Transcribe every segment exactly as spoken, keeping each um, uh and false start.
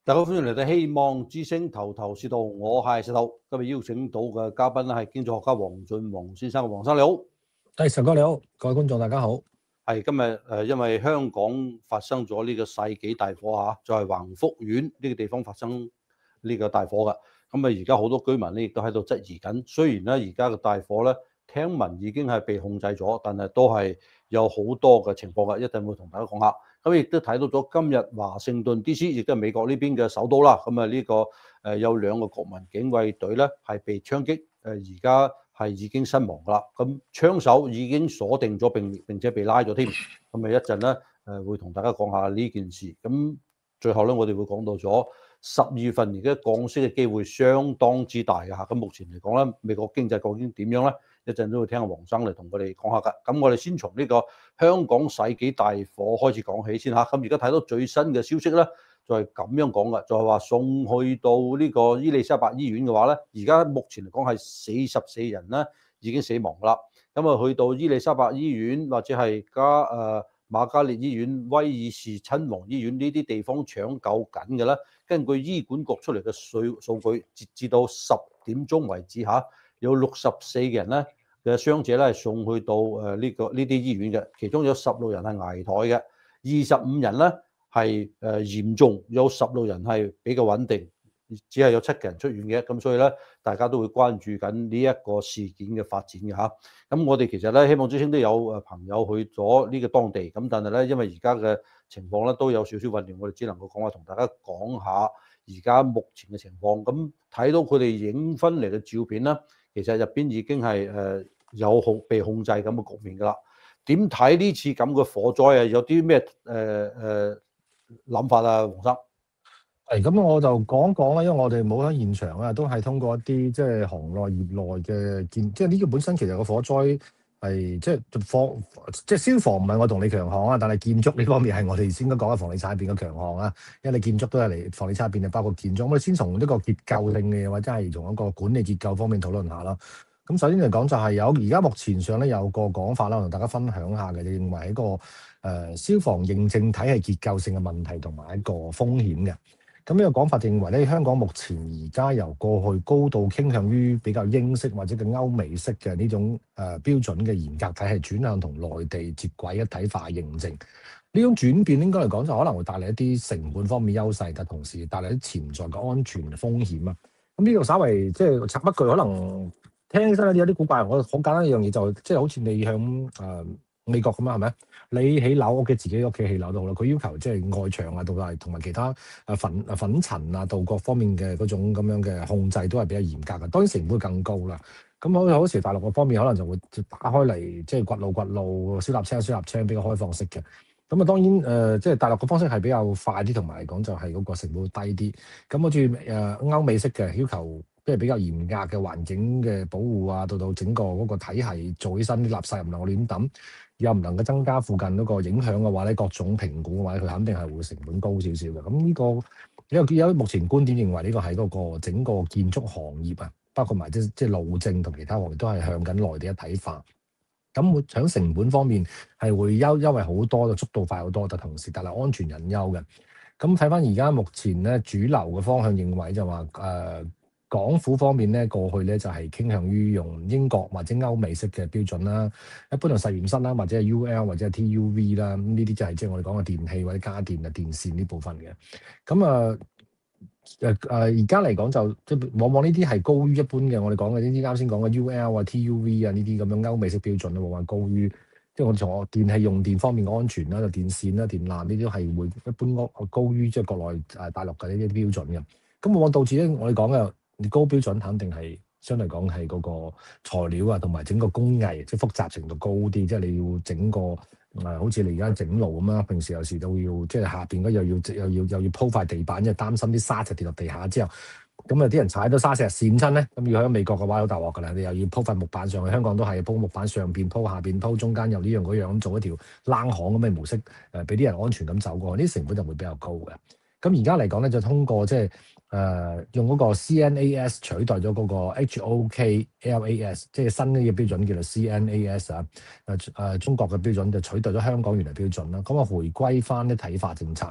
大家歡迎嚟到希望之星頭頭是道，我係石頭。今日邀請到嘅嘉賓咧係經濟學家黃俊宏先生。黃生你好。 係，石哥你好，各位觀眾大家好。 係今日誒、呃，因為香港發生咗呢個世紀大火嚇，就係、是、宏福苑呢個地方發生呢個大火㗎。咁啊，而家好多居民咧亦都喺度質疑緊。雖然咧而家嘅大火咧聽聞已經係被控制咗，但係都係有好多嘅情況㗎。一定會同大家講下。咁亦都睇到咗今日華盛頓 D C 亦都係美國呢邊嘅首都啦。咁啊呢個誒有兩個國民警衛隊咧係被槍擊，誒而家係已經身亡㗎啦。咁槍手已經鎖定咗並並且被拉咗添。咁啊一陣咧誒會同大家講下呢件事。咁最後咧我哋會講到咗十二月份而家降息嘅機會相當之大㗎嚇。咁目前嚟講咧，美國經濟究竟點樣咧？一陣都會聽阿黃生嚟同我哋講下㗎。咁我哋先從呢個香港世紀大火開始講起先嚇。咁而家睇到最新嘅消息咧，就係咁樣講㗎，就係話送去到呢個伊利沙伯醫院嘅話咧，而家目前嚟講係四十四人咧已經死亡㗎啦。咁啊去到伊利沙伯醫院或者係加誒瑪嘉烈醫院、威爾士親王醫院呢啲地方搶救緊嘅咧，根據醫管局出嚟嘅數數據，截至到十點鐘為止嚇，有六十四個人咧嘅傷者咧係送去到誒呢個呢啲醫院嘅，其中有十六人係危殆嘅，二十五人咧係誒嚴重，有十六人係比較穩定，只係有七個人出院嘅。咁所以咧，大家都會關注緊呢一個事件嘅發展嘅嚇。咁我哋其實咧，希望之星都有誒朋友去咗呢個當地，咁但係咧，因為而家嘅情況咧都有少少混亂，我哋只能夠講話同大家講下而家目前嘅情況。咁睇到佢哋影翻嚟嘅照片咧，其實入邊已經係誒有控被控制咁嘅局面㗎啦。點睇呢次咁嘅火災啊？有啲咩誒誒諗法啊，黃生？ 係咁，我就講講啦，因為我哋冇喺現場啊，都係通過一啲即係行內業內嘅見，即係呢個本身其實個火災係即係防即係消防唔係我同你強項啊，但係建築呢方面係我哋先應該講嘅房地產入邊嘅強項啊，因為你建築都係嚟房地產入邊，就包括建築。我哋先從一個結構性嘅嘢，或者係從一個管理結構方面討論下啦。咁首先嚟講就係有而家目前上咧有個講法啦，同大家分享下嘅，就認為一個誒、呃、消防認證體系結構性嘅問題同埋一個風險嘅。咁呢個講法認為咧，香港目前而家由過去高度傾向於比較英式或者嘅歐美式嘅呢種誒、呃、標準嘅嚴格體系，轉向同內地接軌一體化認證。呢種轉變應該嚟講就可能會帶嚟一啲成本方面優勢，但同時帶嚟啲潛在嘅安全風險啊。咁呢度稍微即係插一句，可能聽起身有啲古怪。我好簡單一樣嘢就即係好似你向誒、呃、美國咁樣係咪？你起樓屋嘅自己屋企起樓都好啦，佢要求即係外牆啊，到係同埋其他誒粉誒粉塵啊，到各方面嘅嗰種咁樣嘅控制都係比較嚴格嘅，當然成本會更高啦。咁好好時大陸嗰方面可能就會打開嚟，即係掘路掘路，小立車小立車比較開放式嘅。咁啊，當然誒、呃，即係大陸嘅方式係比較快啲，同埋嚟講就係嗰個成本會低啲。咁好似誒歐美式嘅要求，即係比較嚴格嘅環境嘅保護啊，到到整個嗰個體系做起身啲垃圾又唔能夠亂抌，又唔能夠增加附近嗰個影響嘅話咧，各種評估嘅話，佢肯定係會成本高少少嘅。咁呢、這個因為有目前觀點認為呢個係嗰個整個建築行業啊，包括埋即即係路政同其他行業都係向緊內地一體化。咁會喺成本方面係會優優惠好多，就速度快好多，但同時帶來安全隱憂嘅。咁睇翻而家目前咧主流嘅方向認為就話誒、呃、港府方面咧過去咧就係、是、傾向於用英國或者歐美式嘅標準啦，一般係實驗室啦，或者係 U L 或者係 T U V 啦，咁呢啲就係即係我哋講嘅電器或者家電啊電線呢部分嘅。咁啊誒誒而家嚟講就即係往往呢啲係高於一般嘅，我哋講嘅呢啲啱先講嘅 U L 啊 T U V 啊呢啲咁樣歐美式標準咧，往往高於即係我哋從電器用電方面嘅安全啦、電線啦、電纜呢啲係會一般高於即係國內誒大陸嘅呢啲標準嘅。咁往往導致咧，我哋講嘅高標準肯定係相對講係嗰個材料啊，同埋整個工藝即係複雜程度高啲，即係你要整個。誒、呃，好似你而家整路咁啦，平時有時都要即係下邊嗰又要又要又要鋪塊地板，因為擔心啲沙石跌落地下之後，咁啊啲人踩到沙石跣親咧，咁要喺美國嘅話好大鑊㗎啦，你又要鋪塊木板上去，香港都係鋪木板上邊鋪下邊鋪，中間又呢樣嗰樣咁做一條冷巷咁嘅模式，誒俾啲人安全咁走過，呢啲成本就會比較高嘅。咁而家嚟講咧，就通過即係。誒、呃、用嗰個 C N A S 取代咗嗰個 H O K L A S， 即係新呢個標準叫做 C N A S 啊。誒、呃、誒中國嘅標準就取代咗香港原來標準啦。咁啊回歸翻啲體化政策。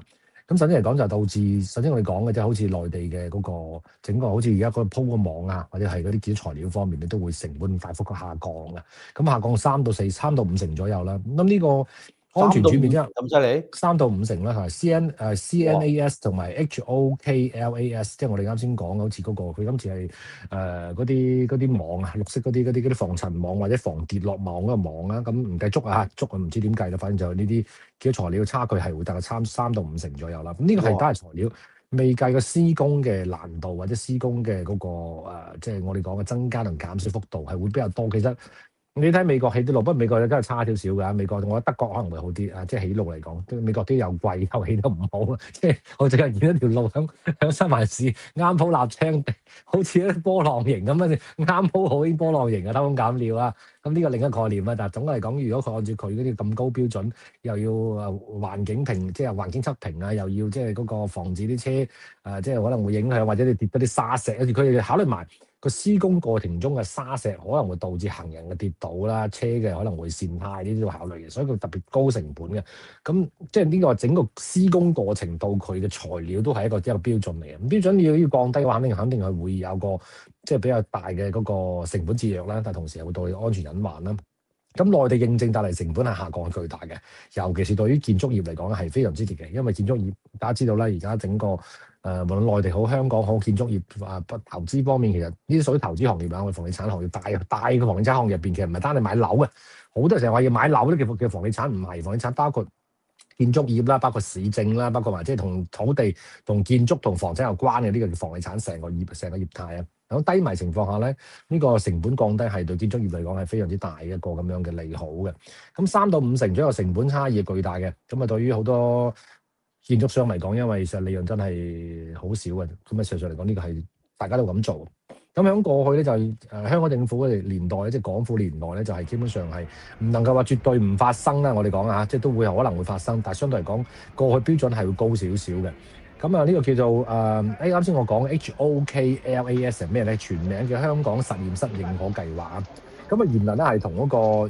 咁首先嚟講就係導致，首先我哋講嘅即係好似內地嘅嗰個整個好似而家個鋪個網啊，或者係嗰啲建築材料方面咧，都會成本大幅下降嘅。咁下降三到四、三到五成左右啦。咁呢個安全轉變之後， 咁犀利， 三到五成啦，係 C N 誒 C N A S 同埋 H O K L A S，即係我哋啱先講好似嗰個，佢今次係誒嗰啲嗰啲網啊，綠色嗰啲嗰啲嗰啲防塵網或者防跌落網嗰個網啊，咁唔計竹啊，竹啊唔知點計啦，反正就係呢啲嘅材料差距係會大概差三到五成左右啦。咁呢個係單係材料，未計個施工嘅難度或者施工嘅嗰、嗰個誒，即係我哋講嘅增加同減少幅度係會比較多。其實你睇美國起啲路，不過美國真係差少少㗎。美國我覺得德國可能會好啲啊，即係起路嚟講，美國啲又貴又起得唔好。即係我最近見一條路響響新環市啱鋪立青地，好似啲波浪形咁樣，啱鋪好啲波浪形啊，偷工減料啊。咁呢個另一個概念啊，但係總嚟講，如果佢按照佢嗰啲咁高標準，又要誒環境評，即係環境測評啊，又要即係嗰個防止啲車誒、呃，即係可能會影響或者你跌嗰啲沙石，佢哋考慮埋。個施工過程中嘅沙石可能會導致行人嘅跌倒啦，車嘅可能會跣軚，呢啲都考慮嘅，所以佢特別高成本嘅。咁即係呢個整個施工過程到佢嘅材料都係一個一個標準嚟嘅。標準要要降低嘅話，肯定肯定係會有個即係比較大嘅嗰個成本節約啦，但係同時又會導致安全隱患啦。咁內地認證帶嚟成本係下降係巨大嘅，尤其是對於建築業嚟講係非常之跌嘅，因為建築業大家知道啦，而家整個誒、呃、無論內地好、香港好，建築業啊不投資方面，其實呢啲屬於投資行業啊，我哋房地產行業大大嘅房地產行業入邊，其實唔係單係買樓嘅，好多人成日話要買樓咧，嘅嘅房地產唔係房地產，包括建築業啦，包括市政啦，包括埋即係同土地、同建築、同房產有關嘅呢個叫房地產成個業成個業態啊。喺低迷情況下咧，呢、呢個成本降低係對建築業嚟講係非常之大一個咁樣嘅利好嘅。咁三到五成左右成本差異巨大嘅，咁啊對於好多建築商嚟講，因為其實利潤真係好少嘅，咁啊事實上嚟講呢個係大家都咁做。咁喺過去咧就係、呃、香港政府嘅年代即係港府年代咧，就係、是、基本上係唔能夠話絕對唔發生啦。我哋講下，即係都會可能會發生，但係相對嚟講，過去標準係會高少少嘅。咁啊，呢個叫做誒，誒啱先我講 H O K L A S 係咩咧？全名叫香港實驗室認可計劃。咁啊，原來咧係同嗰個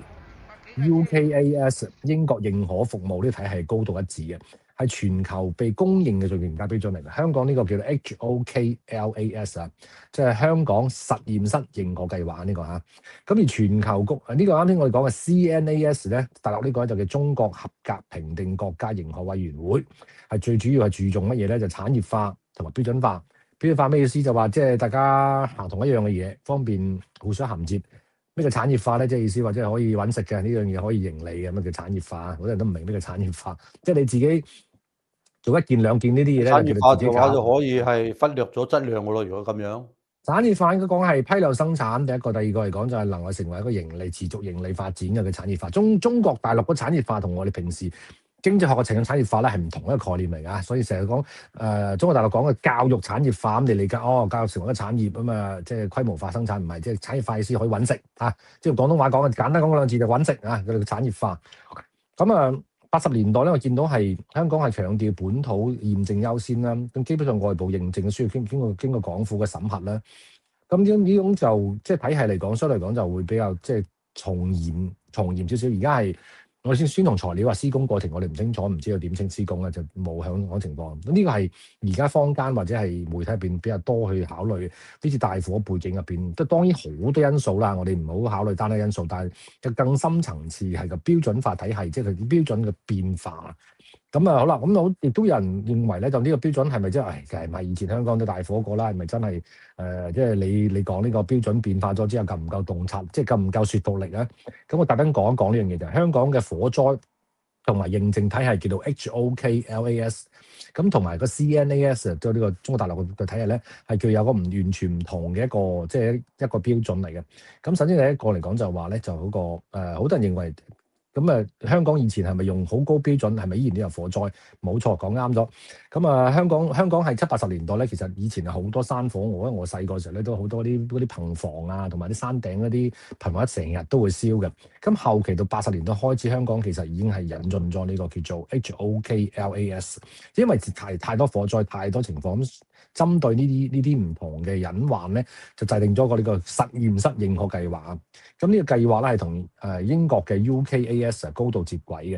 U K A S 英國認可服務呢個體系高度一致嘅，係全球被公認嘅最嚴格標準嚟嘅。香港呢個叫做 H O K L A S 啊，即係香港實驗室認可計劃呢個嚇。咁而全球局呢個啱先我哋講嘅 C N A S 咧，大陸呢個就叫中國合格評定國家認可委員會。係最主要係注重乜嘢咧？就產業化同埋標準化。標準化咩意思？就話即係大家行同一樣嘅嘢，方便互相銜接。咩叫產業化咧？即係意思話即係可以揾食嘅呢樣嘢可以盈利嘅，咩叫產業化？好多人都唔明咩叫產業化。即係你自己做一件兩件呢啲嘢咧， 產業化嘅話就搞可以係忽略咗質量嘅咯。如果咁樣， 產業化應該講係批量生產，第一個，第二個嚟講就係能夠成為一個盈利、持續盈利發展嘅嘅產業化。中中國大陸嘅產業化同我哋平時經濟學嘅情況產業化咧係唔同一個概念嚟㗎，所以成日講誒中國大陸講嘅教育產業化，咁你理解哦，教育成為一個產業啊嘛，即係規模化生產，唔係即係產業化意思可以揾食啊，即係廣東話講嘅簡單講嗰兩字就揾食啊，佢哋嘅產業化。咁啊，八十年代咧，我見到係香港係強調本土驗證優先啦，咁基本上外部認證嘅需要經經過經過港府嘅審核啦。咁呢呢種就即係體系嚟講，相對嚟講就會比較即係從嚴從嚴少少。而家係我哋先先同材料話施工過程，我哋唔清楚，唔知道點稱施工咧，就冇響嗰情況。咁呢個係而家坊間或者係媒體入邊比較多去考慮呢次大火背景入邊，即係當然好多因素啦。我哋唔好考慮單一因素，但係就更深層次係個標準化體系，即係佢標準嘅變化。咁啊好啦，咁好亦都有人認為咧，就呢個標準係咪即係誒？其實唔係以前香港都大火過啦，係咪真係誒？即、呃、係、就是、你你講呢個標準變化咗之後，夠唔夠洞察？即係夠唔夠說服力咧？咁我特登講一講呢樣嘢就係香港嘅火災同埋認證體系叫做 H O K L A S， 咁同埋個 C N A S 即係呢個中國大陸嘅體系咧，係叫有個唔完全唔同嘅一個即係、就是、一個標準嚟嘅。咁首先第一個嚟講就話咧，就嗰、那個誒，好、呃、多人認為。咁啊，香港以前係咪用好高標準？係咪依然都有火災？冇錯，講啱咗。咁啊，香港香港係七八十年代咧，其實以前係好多山火。我覺得我細個時候咧，都好多啲嗰啲棚房啊，同埋啲山頂嗰啲棚房，成日都會燒嘅。咁後期到八十年代開始，香港其實已經係引進咗呢個叫做 H O K L A S， 因為太太多火災、太多情況，咁針對呢啲呢啲唔同嘅隱患咧，就制定咗個呢個實驗室認可計劃。咁呢個計劃咧係同誒英國嘅 U K A S 高度接軌嘅。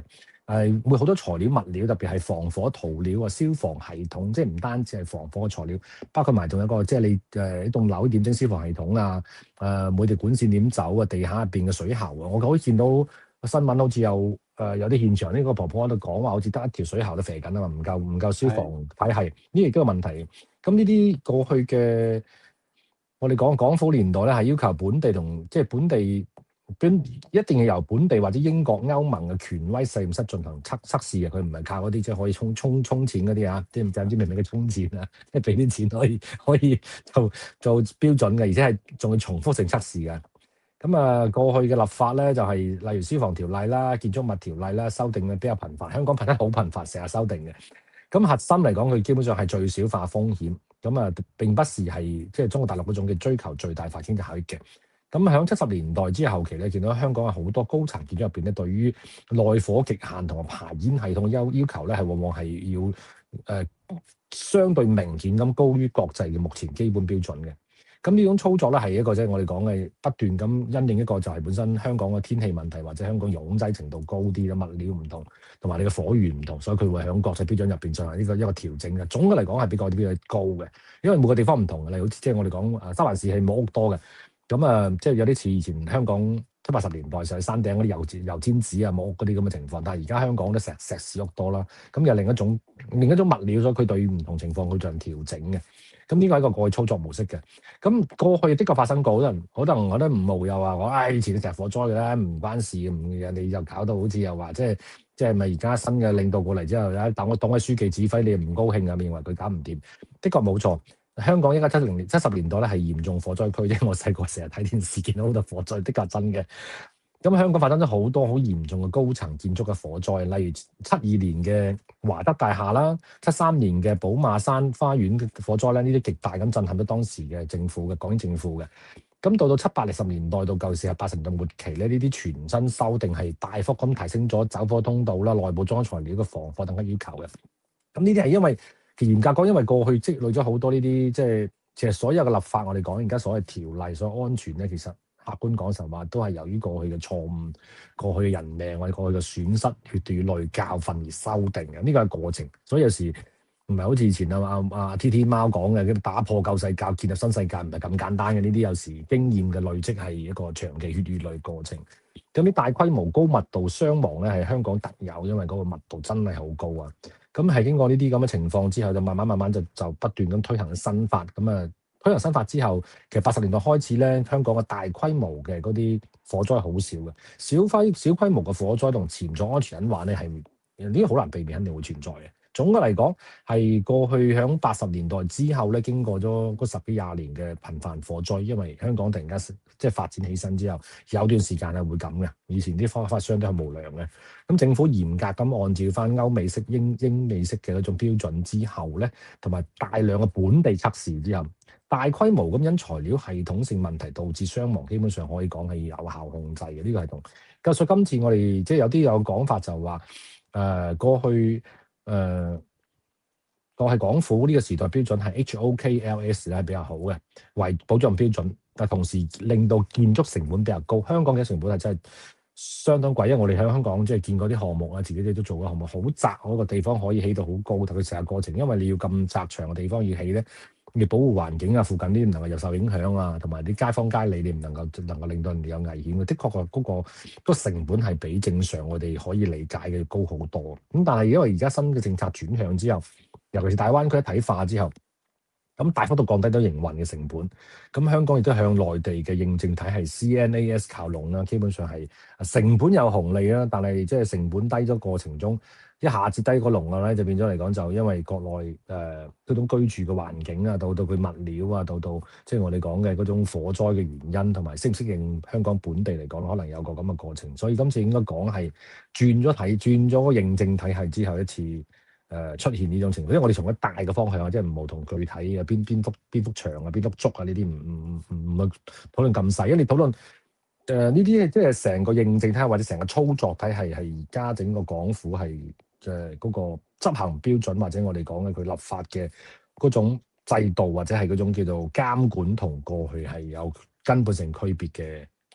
誒會好多材料物料，特別係防火塗料啊、消防系統，即係唔單止係防火嘅材料，包括埋仲有一個即係你誒一棟樓點整消防系統啊，誒、呃、每條管線點走啊，地下入邊嘅水喉啊，我好似見到新聞好似有誒、呃、有啲現場呢、呢個婆婆喺度講話，好似得一條水喉都肥緊啊嘛，唔夠唔夠消防體系，呢亦都有問題。咁呢啲過去嘅我哋講港府年代咧，係要求本地同即係本地。一定要由本地或者英國、歐盟嘅權威實驗室進行測測試嘅，佢唔係靠嗰啲即係可以充充充錢嗰啲啊，即係唔知明唔明嘅充錢啊，即係俾啲錢可以可以做做標準嘅，而且係仲要重複性測試嘅。咁啊，過去嘅立法咧就係、是、例如消防條例啦、建築物條例啦，修訂嘅比較頻繁，香港頻得好頻繁，成日修訂嘅。咁核心嚟講，佢基本上係最小化風險，咁啊並不是係即係中國大陸嗰種嘅追求最大發展嘅效益嘅。咁喺七十年代之後期咧，見到香港有好多高層建築入邊咧，對於內火極限同埋排煙系統嘅要要求咧，係往往係要誒、呃、相對明顯咁高於國際嘅目前基本標準嘅。咁呢種操作咧係一個即係我哋講嘅不斷咁因應一個就係本身香港嘅天氣問題，或者香港擁擠程度高啲啦，物料唔同，同埋你嘅火源唔同，所以佢會喺國際標準入邊進行呢個一個調整嘅。總嘅嚟講係比較比較高嘅，因為每個地方唔同嘅，例如好似即係我哋講誒三藩市係冇屋多嘅。咁啊，即係有啲似以前香港七八十年代上山頂嗰啲油油尖子啊、木屋嗰啲咁嘅情況，但係而家香港都石石屎屋多啦。咁又另一種另一種物料，所以佢對於唔同情況佢進行調整嘅。咁呢個係一個過去操作模式嘅。咁過去的確發生過，好多人可能我覺得唔無又話我，唉、哎，以前嘅石火災嘅咧，唔關事，唔人哋又搞到好似又話即係即係咪而家新嘅領導過嚟之後咧，等我當位書記指揮，你又唔高興啊？認為佢搞唔掂，的確冇錯。香港一九七零年、七十年代咧係嚴重火災區啫。我細個成日睇電視見到好多火災，的確真嘅。咁香港發生咗好多好嚴重嘅高層建築嘅火災，例如七二年嘅華德大廈啦，七三年嘅寶馬山花園嘅火災咧，呢啲極大咁震撼咗當時嘅政府嘅港英政府嘅。咁到到七八十年代到舊時係八十年代末期咧，呢啲全新修訂係大幅咁提升咗走火通道啦、內部裝材料嘅防火等嘅要求嘅。咁呢啲係因為嚴格講，因為過去積累咗好多呢啲，即係其實所有嘅立法，我哋講而家所謂條例、所謂安全咧，其實客觀講實話，都係由於過去嘅錯誤、過去嘅人命或者過去嘅損失、血與淚教訓而修訂嘅。呢個係過程，所以有時唔係好似以前啊啊啊 T T 貓講嘅，打破舊世界、建立新世界，唔係咁簡單嘅。呢啲有時經驗嘅累積係一個長期血與淚過程。咁啲大規模高密度傷亡咧，係香港特有，因為嗰個密度真係好高啊。咁係經過呢啲咁嘅情況之後，就慢慢慢慢就就不斷咁推行新法。咁啊，推行新法之後，其實八十年代開始咧，香港嘅大規模嘅嗰啲火災好少嘅，小規小規模嘅火災同潛在安全隱患咧係呢啲好難避免，肯定會存在嘅。總嘅嚟講，係過去響八十年代之後咧，經過咗嗰十幾廿年嘅頻繁火災，因為香港突然間即係發展起身之後，有段時間係會咁嘅。以前啲火發商都係無良嘅，咁政府嚴格咁按照翻歐美式、英英美式嘅嗰種標準之後咧，同埋大量嘅本地測試之後，大規模咁因材料系統性問題導致傷亡，基本上可以講係有效控制嘅呢個系統。咁所以今次我哋即係有啲有講法就話，誒、呃、過去。誒、呃，個係港府呢個時代標準係 H O K L S 咧係比較好嘅，為保障標準，但同時令到建築成本比較高。香港嘅成本係真係相當貴，因為我哋喺香港即係見過啲項目啊，自己都做過項目，好窄嗰個地方可以起到好高，但佢成個過程，因為你要咁窄長嘅地方要起咧，你保護環境啊，附近啲唔能夠又受影響啊，同埋啲街坊街里你唔能夠能夠令到人哋有危險嘅。的確個嗰個嗰個成本係比正常我哋可以理解嘅高好多。咁但係因為而家新嘅政策轉向之後，尤其是大灣區一體化之後，咁大幅度降低咗營運嘅成本。咁香港亦都向內地嘅認證體系 C N A S 靠攏啦，基本上係成本有紅利啦，但係即係成本低咗過程中，一下子低個籠啊咧，就變咗嚟講就因為國內誒嗰種居住嘅環境啊，到到佢物料啊，到到即係我哋講嘅嗰種火災嘅原因，同埋適唔適應香港本地嚟講，可能有個咁嘅過程。所以今次應該講係轉咗體，轉咗個認證體系之後一次誒、呃、出現呢種情況。因為我哋從一大嘅方向啊，即係唔好同具體嘅邊邊幅邊幅牆啊、邊幅竹啊呢啲唔唔唔唔去討論咁細，因為你討論。誒呢啲即係成個認證體系或者成個操作體系係而家整個港府係誒嗰個執行標準，或者我哋講嘅佢立法嘅嗰種制度或者係嗰種叫做監管同過去係有根本性區別嘅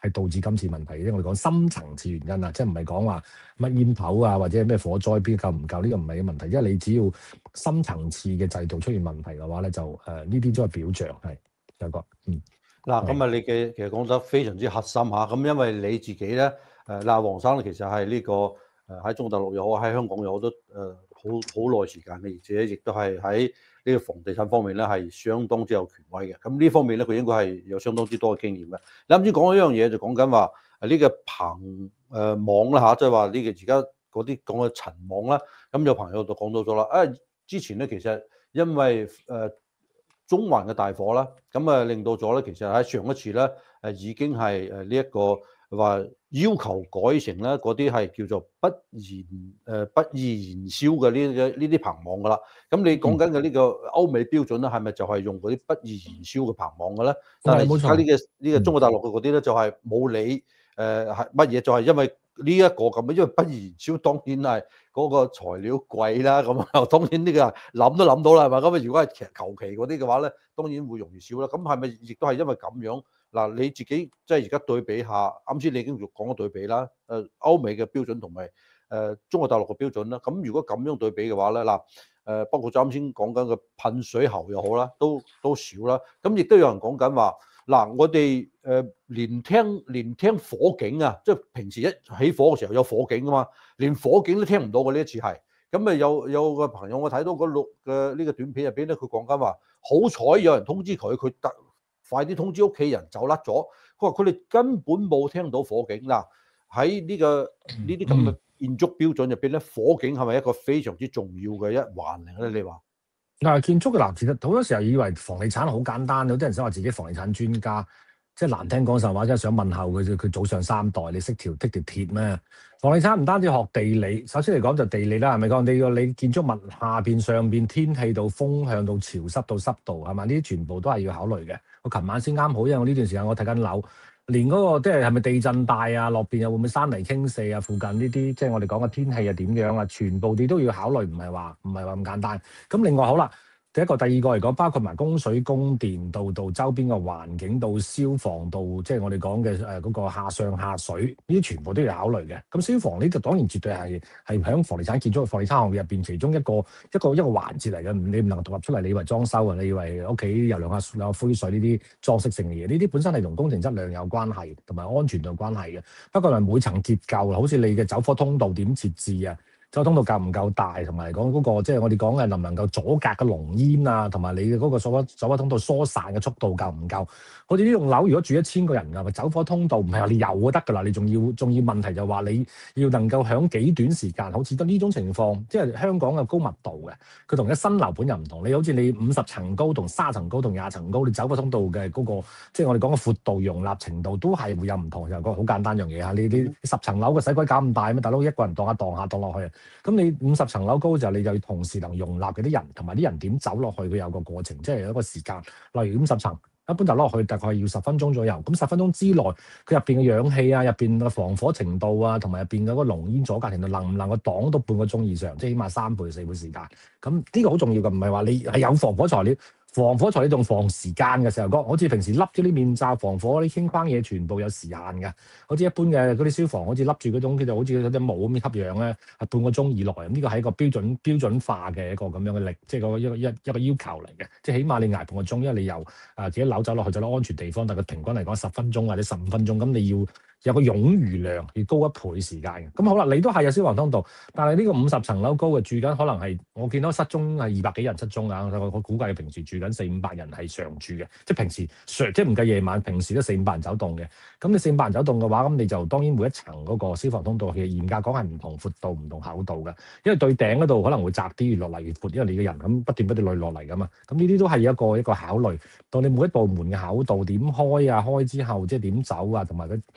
係導致今次問題，因為我哋講深層次原因啊，即係唔係講話乜煙頭啊或者咩火災邊夠唔夠呢個唔係嘅問題，因為你只要深層次嘅制度出現問題嘅話咧，就誒呢啲都係表象係有個嗯。 嗱，咁啊，你嘅其實講得非常之核心嚇，咁因為你自己咧，誒嗱，黃生咧其實係呢、這個誒喺中國大陸又好，喺香港又好多誒好好耐時間嘅，而且亦都係喺呢個房地產方面咧係相當之有權威嘅。咁呢方面咧，佢應該係有相當之多嘅經驗嘅。你啱先講嗰樣嘢就講緊話誒呢個棚誒網啦嚇，即係話呢個而家嗰啲講嘅塵網啦。咁有朋友就講到咗啦，啊之前咧其實因為誒。呃中環嘅大火啦，咁啊令到咗咧，其實喺上一次咧，誒已經係誒呢一個話要求改成咧嗰啲係叫做不燃誒不易燃燒嘅呢嘅呢啲棚網噶啦。咁你講緊嘅呢個歐美標準咧，係咪就係用嗰啲不易燃燒嘅棚網嘅咧？但係而家呢個呢個中國大陸嘅嗰啲咧，就係冇理誒係乜嘢，就係因為呢一個咁，因為不易燃燒當然係嗰個材料貴啦，咁啊當然呢個諗都諗到啦，係嘛？咁啊如果係其實求其嗰啲嘅話咧，當然會容易燒啦。咁係咪亦都係因為咁樣？嗱，你自己即係而家對比下，啱先你已經講咗對比啦，誒歐美嘅標準同埋誒中國大陸嘅標準啦。咁如果咁樣對比嘅話咧，嗱誒包括啱先講緊嘅噴水喉又好啦，都都少啦。咁亦都有人講緊話。嗱，我哋誒連聽連聽火警啊，即係平時一起火嘅時候有火警噶嘛，連火警都聽唔到嘅呢一次係。咁啊有有個朋友我睇到個錄嘅呢個短片入邊咧，佢講緊話，好彩有人通知佢，佢特快啲通知屋企人走甩咗。佢話佢哋根本冇聽到火警。嗱喺呢個呢啲咁嘅建築標準入邊咧，火警係咪一個非常之重要嘅一環嚟咧？你話？ 嗱，建築嘅嗱，其實好多時候以為房地產好簡單，有啲人想話自己房地產專家，即係難聽講實話，即係想問候佢佢早上三代，你識條剔條鐵咩？房地產唔單止學地理，首先嚟講就地理啦，係咪講你個你建築物下邊、上邊、天氣到風向到潮濕到濕度係嘛？呢啲全部都係要考慮嘅。我琴晚先啱好，因為我呢段時間我睇緊樓。連嗰、那個即係係咪地震帶啊，落邊又會唔會山泥傾瀉啊？附近呢啲即係我哋講嘅天氣係點樣啊？全部你都要考慮，唔係話唔係話咁簡單。咁另外好啦，第一個、第二個嚟講，包括埋供水、供電到到周邊嘅環境到消防到，即係我哋講嘅誒嗰個下上下水，呢啲全部都要考慮嘅。咁消防呢就當然絕對係係喺房地產建築、房地產行業入邊其中一個一個一個環節嚟嘅。你唔能夠獨立出嚟，你以為裝修啊？你以為屋企有兩下兩下灰水呢啲裝飾性嘅嘢？呢啲本身係同工程質量有關係，同埋安全有關係嘅。不過係每層結構，好似你嘅走火通道點設置啊？走通道夠唔夠大，同埋講嗰個即係我哋講嘅能唔能夠阻隔嘅濃煙啊，同埋你嘅嗰個走火走火通道疏散嘅速度夠唔夠？好似呢棟樓如果住一千個人㗎，走火通道唔係話你有就得㗎啦，你仲要仲要問題就話你要能夠響幾短時間，好似得呢種情況，即係香港嘅高密度嘅，佢同一新樓盤又唔同。你好似你五十層高同三十層高同廿層高，你走火通道嘅嗰個即係我哋講嘅闊度容納程度都係會有唔同。就講好簡單樣嘢嚇，你你十層樓嘅使鬼搞咁大咩？大佬一個人蕩下蕩下蕩落去。咁你五十層樓高嘅時候，你就要同時能容納嗰啲人，同埋啲人點走落去，佢有個過程，即係有一個時間。例如五十層，一般就落去大概要十分鐘左右。咁十分鐘之內，佢入邊嘅氧氣啊、入邊嘅防火程度啊，同埋入邊嗰個濃煙阻隔程度，能唔能夠擋到半個鐘以上？即係起碼三倍、四倍時間。咁呢個好重要嘅，唔係話你係有防火材料。防火材料仲防時間嘅時候，好似平時笠咗啲面罩防火啲輕框嘢，全部有時限嘅。好似一般嘅嗰啲消防，好似笠住嗰種，佢就好似嗰啲帽咁吸氧咧，係半個鐘以內。咁呢個係一個標準標準化嘅一個咁樣嘅力，即係個一個一一個要求嚟嘅。即係起碼你捱半個鐘，因為你由啊自己樓走落去走到安全地方，但係佢平均嚟講十分鐘或者十五分鐘，咁你要有個冗餘量，要高一倍時間嘅。咁好啦，你都係有消防通道，但係呢個五十層樓高嘅住緊，可能係我見到失蹤係二百幾人失蹤啊！我估計平時住緊四五百人係常住嘅，即係平時常即係唔計夜晚，平時都四五百人走動嘅。咁你四五百人走動嘅話，咁你就當然每一層嗰個消防通道其實嚴格講係唔同闊度、唔同厚度嘅，因為對頂嗰度可能會窄啲，越落嚟越闊，因為你嘅人咁不斷不斷落落嚟噶嘛。咁呢啲都係一個一個考慮，到你每一部門嘅厚度點開啊，開之後即係點走啊，同埋佢。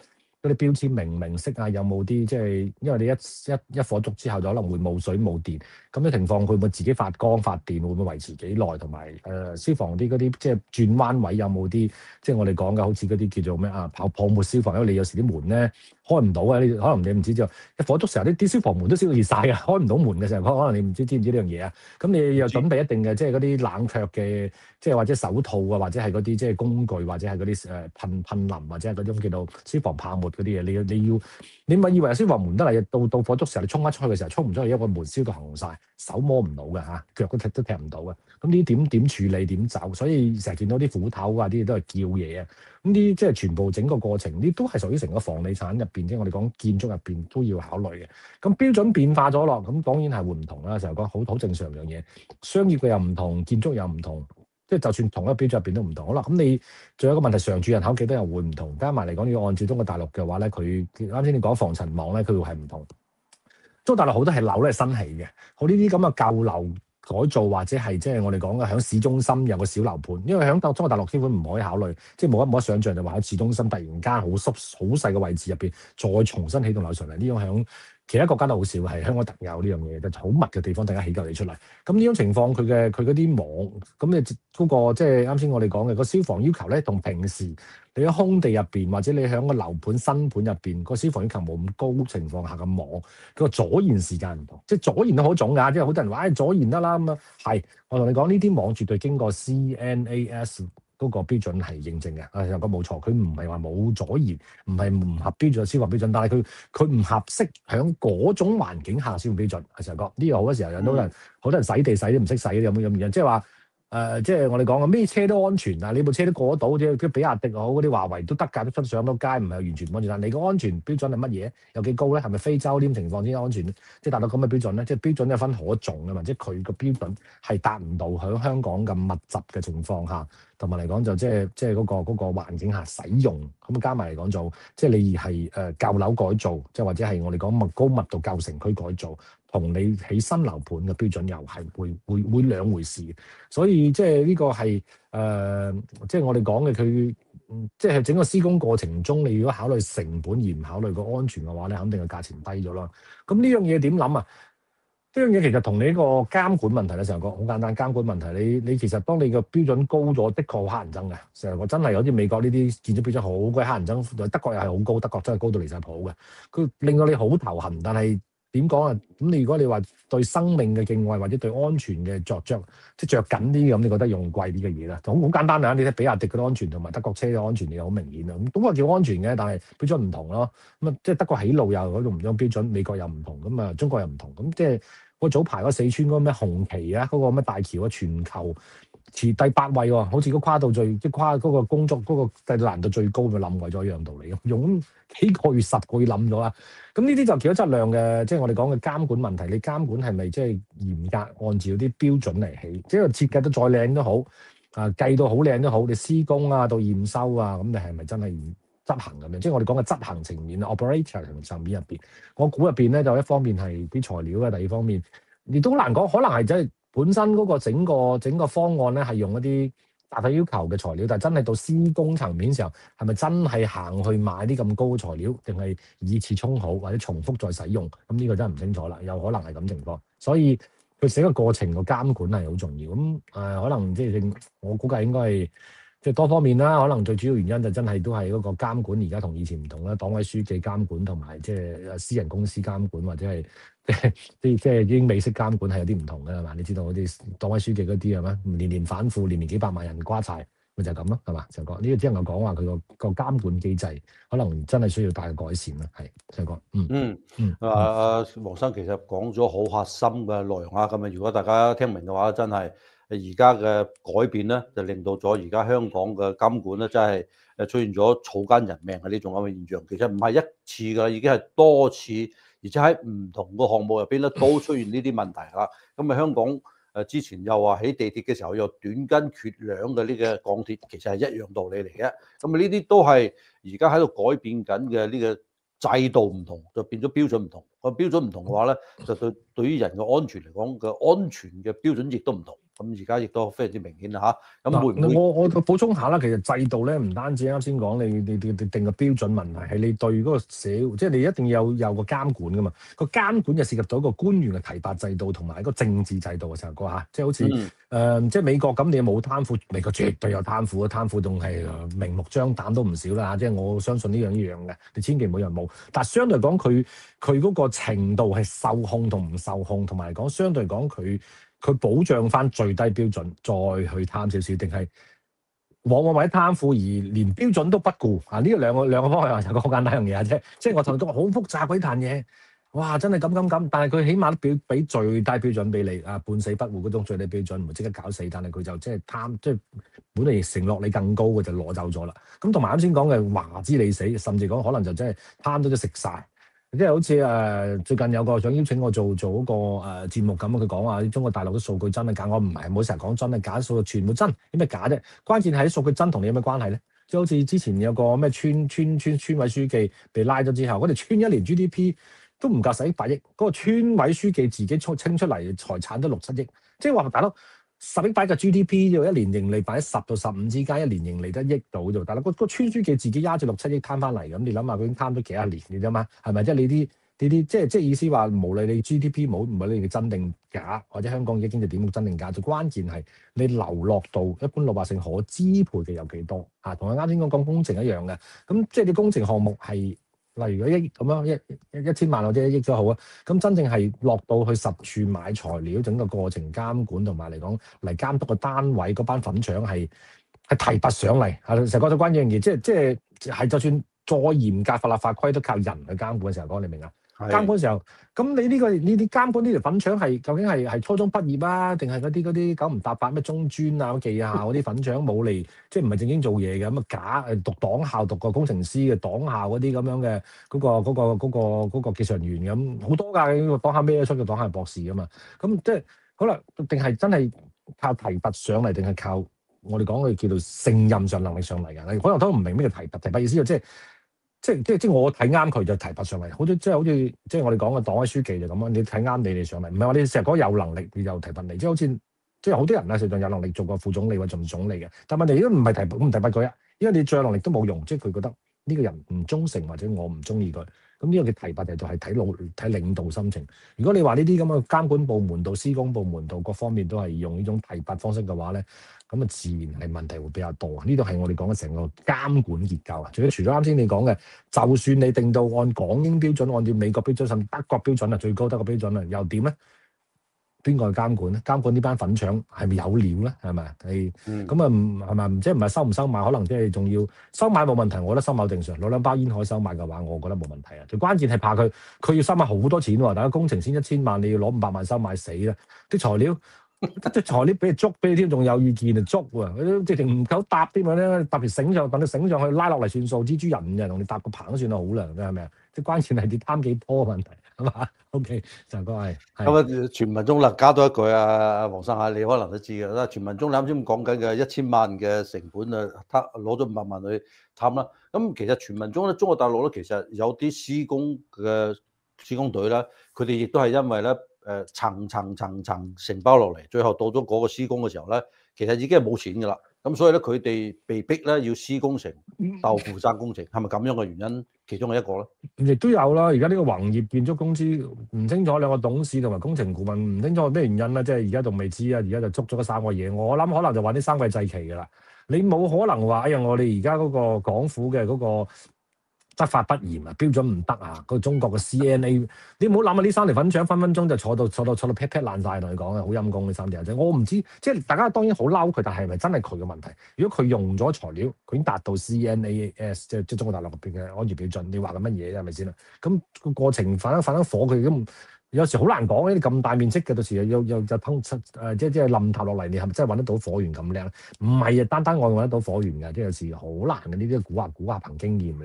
嗰啲標籤明唔明晰啊？有冇啲即係因為你一一一火燭之後就可能會冇水冇電，咁嘅情況佢會唔會自己發光發電？會唔會維持幾耐？同埋誒消防啲嗰啲即係轉彎位有冇啲即係我哋講嘅好似嗰啲叫做咩啊泡泡沫消防？因為你有時啲門咧開唔到啊，你可能你唔知之後一火燭時候啲啲消防門都燒到熱晒嘅，開唔到門嘅時候，可能你唔知知唔知呢樣嘢啊？咁你又準備一定嘅即係嗰啲冷卻嘅，即係或者手套啊，或者係嗰啲即係工具，或者係嗰啲誒噴噴淋，或者係嗰種叫做消防泡沫嗰啲嘢，你要你要你咪以為消防門得嚟，到到火燭時候你衝一出去嘅時候衝唔出去，因為個門燒到紅晒，手摸唔到嘅嚇，腳都踢都踢唔到嘅。咁呢啲點點處理點走？所以成日見到啲斧頭啊啲嘢都係叫嘢啊。咁啲即係全部整個過程，呢都係屬於成個房地產入邊，即係我哋講建築入邊都要考慮嘅。咁標準變化咗咯，咁當然係會唔同啦。成日講好好正常樣嘢，商業嘅又唔同，建築又唔同，即係就算同一個標準入邊都唔同。好啦，咁你仲有一個問題，常住人口幾多人會唔同？加埋嚟講，要按照中國大陸嘅話咧，佢啱先你講防塵網咧，佢會係唔同。中國大陸好多係樓咧係新起嘅，好呢啲咁嘅舊樓改造或者係即係我哋講嘅喺市中心有個小樓盤，因為喺中國大陸基本唔可以考慮，即係冇得冇得想像就話喺市中心突然間好濕好細嘅位置入邊再重新起棟樓上嚟，呢種喺其他國家都好少，係香港特有呢樣嘢，就好密嘅地方突然間起嚿嘢出嚟。咁呢種情況佢嘅佢嗰啲網，咁你嗰個即係啱先我哋講嘅個消防要求咧，同平時你喺空地入邊或者你喺個樓盤新盤入邊個消防要求冇咁高情況下嘅網，佢個阻燃時間唔同，即係阻燃都好種㗎，即係好多人話誒、哎、阻燃得啦咁啊，係我同你講呢啲網絕對經過 C N A S。嗰個標準係認證嘅，啊有個冇錯，佢唔係話冇阻燃，唔係唔合標準消防標準，但係佢佢唔合適響嗰種環境下消防標準。阿成哥，呢個好多時候人都人好多人洗地洗都唔識洗，有冇咁樣？即係話誒，即係我哋講嘅咩車都安全啊！你部車都過得到，即係比亞迪好，嗰啲華為都得㗎，都出上到街，唔係完全唔安全。但你個安全標準係乜嘢？有幾高咧？係咪非洲呢種情況先安全？即係達到咁嘅標準咧？即係標準有分可重嘅嘛，即係佢個標準係達唔到喺香港咁密集嘅情況下。同埋嚟講就即係即係嗰個嗰個環境下使用，咁加埋嚟講就即係你係誒舊樓改造，即係或者係我哋講密高密度舊城區改造，同你起新樓盤嘅標準又係會會會兩回事。所以即係呢個係誒、呃，即係我哋講嘅佢，即係整個施工過程中，你如果考慮成本而唔考慮個安全嘅話咧，肯定個價錢低咗啦。咁呢樣嘢點諗啊？呢樣嘢其實同你呢個監管問題咧，成日講好簡單監管問題。你你其實當你個標準高咗，的確好乞人憎嘅。成日講真係有啲美國呢啲建築標準好鬼乞人憎，德國又係好高，德國真係高到離晒譜嘅。佢令到你好頭痕，但係點講啊？咁你如果你話對生命嘅敬畏或者對安全嘅着着，即係着緊啲咁，你覺得用貴啲嘅嘢啦，好好簡單啊！你睇比亞迪嘅安全同埋德國車嘅安全，你好明顯啊。咁都話叫安全嘅，但係標準唔同咯。咁啊，即係德國起路又嗰度唔同標準，美國又唔同，咁啊中國又唔同，咁即係。我早排嗰四川嗰個咩紅旗啊，嗰、那個咩大橋啊，全球持第八位喎、哦，好似個跨度最即係跨嗰個工作嗰個難度最高嘅冧位咗一樣道理，用幾個月十個月冧咗啊！咁呢啲就幾多質量嘅，即係我哋講嘅監管問題。你監管係咪即係嚴格按照啲標準嚟起？即係設計得再靚都好，啊計到好靚都好，你施工啊到驗收啊，咁你係咪真係執行咁樣？即係我哋講嘅執行層面 operator 層面入邊，我估入邊咧就一方面係啲材料嘅，第二方面亦都好難講，可能係真係本身嗰個整個整個方案咧係用一啲達到要求嘅材料，但係真係到施工層面時候，係咪真係行去買啲咁高嘅材料，定係以次充好或者重複再使用？咁呢個真係唔清楚啦，有可能係咁情況，所以佢整個過程個監管係好重要。咁誒、呃，可能即係我估計應該係。即係多方面啦，可能最主要原因就真係都係嗰個監管而家同以前唔同啦，黨委書記監管同埋即係私人公司監管或者係即係啲即係英美式監管係有啲唔同嘅係嘛？你知道嗰啲黨委書記嗰啲係嘛？年年反腐，年年幾百萬人瓜柴，咪就係咁咯係嘛？就講呢個只能夠講話佢個個監管機制可能真係需要大嘅改善啦，係就講嗯嗯嗯啊，黃生其實講咗好核心嘅內容啊，咁啊，如果大家聽明嘅話，真係〜而家嘅改變咧，就令到咗而家香港嘅監管咧，真係誒出現咗草菅人命嘅呢種咁嘅現象。其實唔係一次㗎，已經係多次，而且喺唔同個項目入邊咧都出現呢啲問題啦。咁啊，香港誒之前又話起地鐵嘅時候又短斤缺兩嘅呢個鋼鐵，其實係一樣道理嚟嘅。咁啊，呢啲都係而家喺度改變緊嘅呢個制度唔同，就變咗標準唔同。個標準唔同嘅話咧，就對對於人嘅安全嚟講嘅安全嘅標準亦都唔同。 咁而家亦都非常之明顯啦嚇。咁會唔嗱， 會？ 我我補充下啦，其實制度咧唔單止啱先講你你你你定個標準問題，係你對嗰個社會，即係你一定要有有個監管噶嘛。個監管就涉及到一個官員嘅提拔制度同埋一個政治制度嘅時候，哥嚇，即係好似誒、 嗯呃，即係美國咁，你冇貪腐，美國絕對有貪腐啊，貪腐仲係明目張膽都唔少啦嚇。即係我相信呢樣呢樣嘅，你千祈唔好有人冇。但係相對嚟講，佢佢嗰個程度係受控同唔受控，同埋講相對嚟講佢。佢保障翻最低標準，再去貪少少，定係往往為咗貪腐而連標準都不顧啊？呢個兩個兩個方向就個好簡單一樣嘢啫。即係我同你講好複雜鬼壇嘢，哇！真係咁咁咁，但係佢起碼都表俾最低標準俾你啊，半死不活嗰種最低標準，唔會即刻搞死，但係佢就即係貪，即係本嚟承諾你更高嘅就攞走咗啦。咁同埋啱先講嘅話知你死，甚至講可能就真係貪到都食晒。即係好似誒、呃、最近有個想邀請我做做嗰、那個誒、呃、節目咁，佢講話中國大陸啲數據真係假，我唔係唔好成日講真係假，數據全部真，有咩假啫？關鍵係啲數據真同你有咩關係咧？即係好似之前有個咩村村村村委書記被拉咗之後，嗰條村一年 G D P 都唔夠十億百億，嗰、那個村委書記自己出清出嚟財產都六七億，即係話大佬。十億百嘅 G D P 要一年盈利擺喺十到十五之間，一年盈利得億到啫。但係個個村書記自己揸住六七億攤翻嚟，咁你諗下佢已經攤咗幾多年嘅啫嘛？係咪？即係你啲呢啲即係即係意思話，無論你 G D P 冇唔係你嘅真定假，或者香港嘅經濟點冇真定假，最關鍵係你流落到一般老百姓可支配嘅有幾多啊？同我啱先講講工程一樣嘅，咁即係啲工程項目係。例如一億咁樣一一一千萬或者一億都好啊，咁真正係落到去實處買材料，整個過程監管同埋嚟講嚟監督個單位嗰班粉腸係係提拔上嚟，係成個都關一樣嘢，即係即係係就算再嚴格法律法規都靠人去監管嘅時候講，你明啊？監管嘅時候，咁你呢、這個呢啲監管呢條粉腸係究竟係係初中畢業啊，定係嗰啲嗰啲九唔搭八咩中專啊、技校嗰啲粉腸冇嚟，即係唔係正經做嘢嘅咁啊？假誒讀黨校讀個工程師嘅黨校嗰啲咁樣嘅嗰、嗰個嗰、嗰個嗰、嗰個嗰個嗰個技術人員咁好多㗎，黨校咩都出嘅黨校博士㗎嘛，咁即係可能定係真係靠提拔上嚟，定係靠我哋講嘅叫做勝任上能力上嚟㗎？你可能都唔明咩叫提拔，提拔意思就即係。即係即係即係我睇啱佢就提拔上嚟，好似即係好似即係我哋講嘅黨委書記就咁樣，你睇啱你哋上嚟，唔係話你成日講有能力你就提拔你，即係好似即係好多人啊，實際上有能力做過副總理或者做總理嘅，但問題都唔係提拔唔提拔佢啊，因為你最有能力都冇用，即係佢覺得呢個人唔忠誠或者我唔中意佢，咁呢個嘅提拔就係睇老睇領導心情。如果你話呢啲咁嘅監管部門到施工部門到各方面都係用呢種提拔方式嘅話咧。咁啊，自然係問題會比較多。呢度係我哋講嘅成個監管結構啊。除咗除咗啱先你講嘅，就算你定到按港英標準、按照美國標準甚至德國標準啊，最高德國標準啊，又點咧？邊個去監管咧？監管呢班粉腸係咪有料咧？係咪？係咁啊？唔係咪？即係唔係收唔收買？可能即係仲要收買冇問題。我覺得收買正常。攞兩包煙可以收買嘅話，我覺得冇問題啊。最關鍵係怕佢，佢要收買好多錢喎。大家工程先一千萬，你要攞五百萬收買死啦！啲材料。得隻材料俾你捉，俾你添，仲有意見啊捉喎！佢都直情唔夠搭添咧，搭條繩上，等你繩上去拉落嚟算數。蜘蛛人就同你搭個棚算係好啦，係咪啊？即係關鍵係你貪幾多嘅問題，係嘛 ？OK，就個係。 咁啊，全民中啦，加多一句啊，黃生啊，你可能都知嘅啦。全民中你啱先講緊嘅一千萬嘅成本啊，貪攞咗五百萬去貪啦。咁其實全民中咧，中國大陸咧，其實有啲施工嘅施工隊咧，佢哋亦都係因為咧。誒層層層層承包落嚟，最後到咗嗰個施工嘅時候咧，其實已經係冇錢㗎啦。咁所以咧，佢哋被逼咧要施工程豆腐渣工程，係咪咁樣嘅原因？其中嘅一個咧， 亦都有啦。而家呢個宏業建築公司唔清楚兩個董事同埋工程顧問唔清楚咩原因啦，即係而家仲未知啊。而家就捉咗嗰三個嘢，我諗可能就話啲三個祭旗㗎啦。你冇可能話哎呀，我哋而家嗰個港府嘅嗰個。執法不嚴啊，標準唔得啊！個中國嘅 C N A， 你唔好諗啊！呢三條粉腸分分鐘就坐到坐到坐到劈劈爛晒，同你講啊，好陰公呢三條啫！我唔知，即係大家當然好嬲佢，但係咪真係佢嘅問題？如果佢用咗材料，佢已經達到 C N A S， 即係即係中國大陸嗰邊嘅安全標準，你話緊乜嘢啫？係咪先啦？咁個過程反反火，佢咁有時好難講。呢啲咁大面積嘅，到時又又又就噴出誒，即係即係冧塌落嚟，你係咪真係揾得到火源咁靚？唔係啊，單單我揾得到火源㗎，即係有時好難嘅。呢啲估下估下憑經驗㗎啦。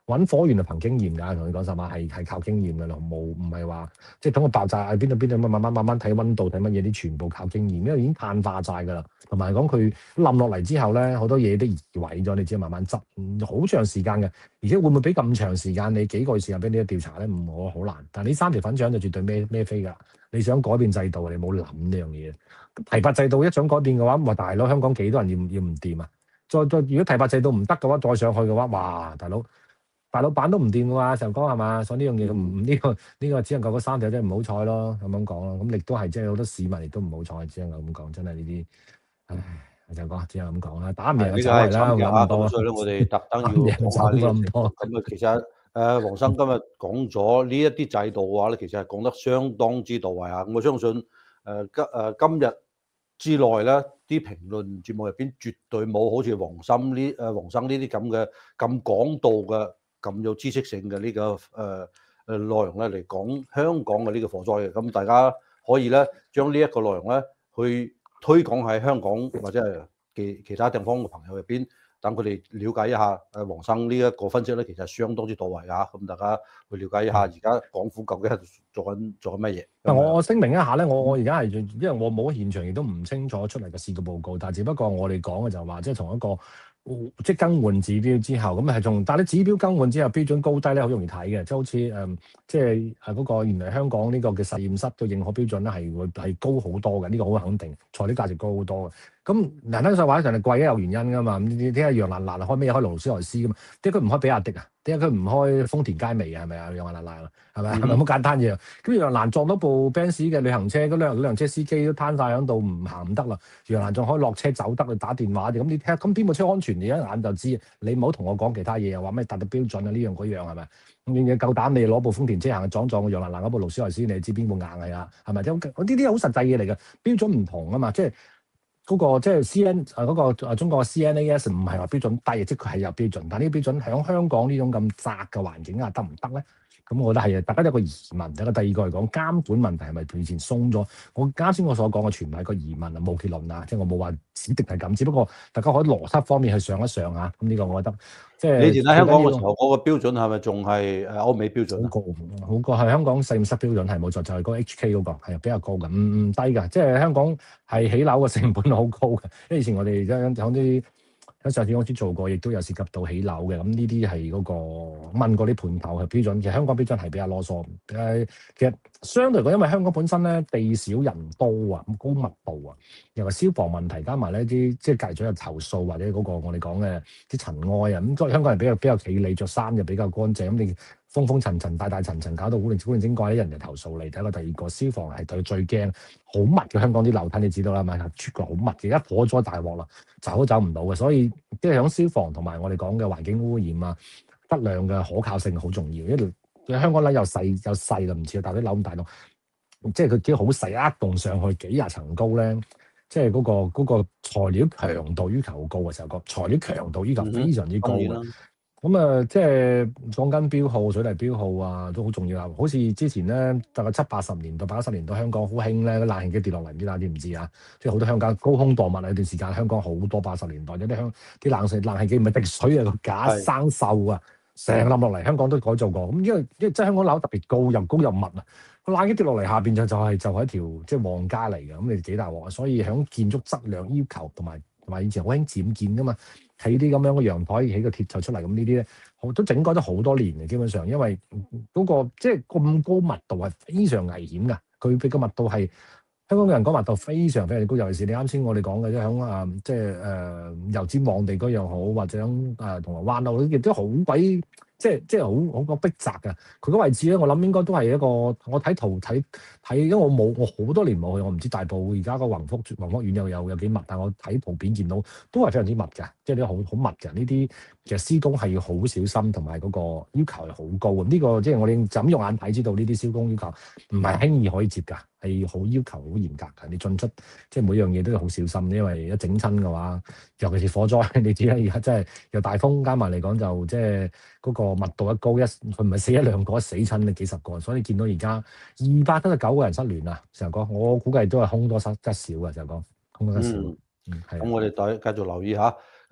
揾火源係憑經驗㗎，同你講實話係係靠經驗㗎咯，冇唔係話即係等個爆炸喺邊度邊度，慢慢慢慢睇溫度睇乜嘢啲，全部靠經驗，因為已經碳化晒㗎啦。同埋講佢冧落嚟之後咧，好多嘢都移位咗，你只係慢慢執，好長時間嘅。而且會唔會俾咁長時間你幾個月時間俾你調查咧？唔我好難。但係呢三條粉腸就絕對孭孭飛㗎。你想改變制度，你冇諗呢樣嘢。提拔制度一想改變嘅話，話大佬香港幾多人要要唔掂啊？再再如果提拔制度唔得嘅話，再上去嘅話，哇！大佬大老闆都唔掂嘅話，上講係嘛？所以呢樣嘢唔呢個呢、呢個只能夠嗰三條真係唔好彩咯，咁樣講咯。咁亦都係即係好多市民亦都唔好彩，只能夠咁講。真係呢啲，唉，就講只能咁講啦。打唔贏就走係啦，諗唔多。 所以咧，我哋特登要講下呢個咁多。 咁啊，其實誒、呃，黃生今日講咗呢一啲制度嘅話咧，其實係講得相當之到位啊！我相信誒、呃、今誒、呃、今日之內咧，啲評論節目入邊絕對冇好似黃生呢誒黃生呢啲咁嘅咁講道嘅咁有知識性嘅呢、這個誒誒、呃、內容咧嚟講香港嘅呢個火災嘅。咁大家可以咧將呢一個內容咧去推廣喺香港或者係其其他地方嘅朋友入邊，等佢哋了解一下誒黃生呢一個分析咧，其實相當之到位啊！咁大家去了解一下而家港府究竟係做緊做緊乜嘢？ 但我我聲明一下咧，我我而家係因為我冇現場，亦都唔清楚出嚟嘅事故報告，但係只不過我哋講嘅就係話，即係從一個即係更換指標之後，咁係從但係啲指標更換之後標準高低咧，好容易睇嘅，即係好似誒，即係誒嗰個原來香港呢個嘅實驗室嘅認可標準咧係會係高好多嘅，呢、這個好肯定，材料價值高好多嘅。咁難聽實話，人哋貴都有原因噶嘛。咁你睇下楊蘭蘭開咩開勞斯萊斯噶嘛？點解佢唔開比亞迪啊？點解佢唔開豐田佳美啊？係咪啊？楊蘭蘭啊，係咪？係咪好簡單嘢？咁楊蘭撞到部 Benz 嘅旅行車，嗰輛旅行車司機都攤晒喺度，唔行唔得啦。楊蘭仲可以落車走得，去打電話。咁你睇下，咁邊部車安全？你一眼就知。你唔好同我講其他嘢，又話咩達到標準啊？呢樣嗰樣係咪？咁你夠膽你攞部豐田車行去撞撞楊蘭蘭嗰部勞斯萊斯，你知邊部硬係啊？係咪？即係呢啲好實際嘢嚟嘅，標準唔同啊嘛，即係。嗰、那個即係 C N 啊，嗰個啊中國嘅 C N A S 唔係話標準低，即係佢係有標準，但係呢個標準喺香港呢種咁窄嘅環境下得唔得咧？咁我覺得係啊，大家有個疑問。第一個第二個嚟講，監管問題係咪以前鬆咗？我啱先我所講嘅全部係個疑問啊，冇結論啊，即係我冇話指定係咁，只不過大家可以邏輯方面去上一上嚇。咁呢個我覺得即係你哋喺香港嘅時候，嗰個標準係咪仲係誒歐美標準？ 好高，好過係香港實驗室標準係冇錯，就係、是、嗰個 H K 嗰、那個係比較高嘅，唔唔低㗎。即係香港係起樓嘅成本好高嘅，因為以前我哋而家有啲喺上市公司做過，亦都有涉及到起樓嘅。咁呢啲係嗰個問過啲盤頭嘅標準，其實香港標準係比較囉嗦。誒，其實相對嚟講，因為香港本身咧地少人多啊，咁高密度啊，又係消防問題加埋呢啲即係隔離咗有投訴或者嗰個我哋講嘅啲塵埃啊，咁所以香港人比較比較企理，着衫又比較乾淨，咁你風風塵塵、大大塵塵，搞到古靈古靈精怪啲人就投訴嚟。第一個第二個消防係對最驚，好密嘅香港啲樓梯你知道啦，咪出過好密嘅，而家火災大鑊啦，走都走唔到嘅，所以即係響消防同埋我哋講嘅環境污染啊，質量嘅可靠性好重要。因為香港樓又細又細啦，唔似大啲樓咁大棟，即係佢幾好細，一棟上去幾廿層高咧，即係嗰、嗰個嗰個材料強度要求好高嘅時候，個材料強度要求非常之高嘅。咁啊、嗯，即係鋼筋標號、水泥標號啊，都好重要啊！好似之前咧，大概七八十年代、八九十年代香港好興咧，冷氣機跌落嚟，唔知大家知唔知啊？即係好多香港高空墮物啊！有段時間香港好多八十年代有啲香啲冷水冷氣機唔係滴水啊，個架生鏽啊，成冧落嚟，香港都改造過。咁因為因為即係香港樓特別高，又高又密啊，個冷氣跌落嚟下邊就就係就係一條即係旺家嚟嘅，咁你幾大鑊啊？所以喺建築質量要求同埋同埋以前好興僭建噶嘛。起啲咁樣嘅陽台，起個鐵就出嚟，咁呢啲咧，好都整改咗好多年嘅，基本上，因為嗰、那個即係咁高密度係非常危險㗎。佢俾個密度係香港嘅人講密度非常非常高，尤其是你啱先我哋講嘅，即係響啊，即係誒油尖旺地區又好，或者響誒銅鑼灣路，亦都好鬼。即係即係好好個逼窄㗎，佢個位置咧，我諗應該都係一個，我睇圖睇睇，因為我冇我好多年冇去，我唔知大埔而家個宏福宏福苑又有有幾密，但我睇圖片見到都係非常之密㗎，即係啲好好密㗎。呢啲其實施工係要好小心，同埋嗰個要求係好高嘅。呢、這個即係我哋就咁用眼睇知道呢啲施工要求唔係輕易可以接㗎，係好要求好嚴格㗎。你進出即係每樣嘢都要好小心，因為一整親嘅話，尤其是火災，你知啦，而家真係又大風加埋嚟講就即係嗰、那個。密度一高一，佢唔係死一兩個，死親你幾十個，所以你見到而家二百七十九個人失聯啊！成日講，我估計都係空多失一少嘅，就講空多一少。 嗯， 嗯，係。 咁我哋再繼續留意下。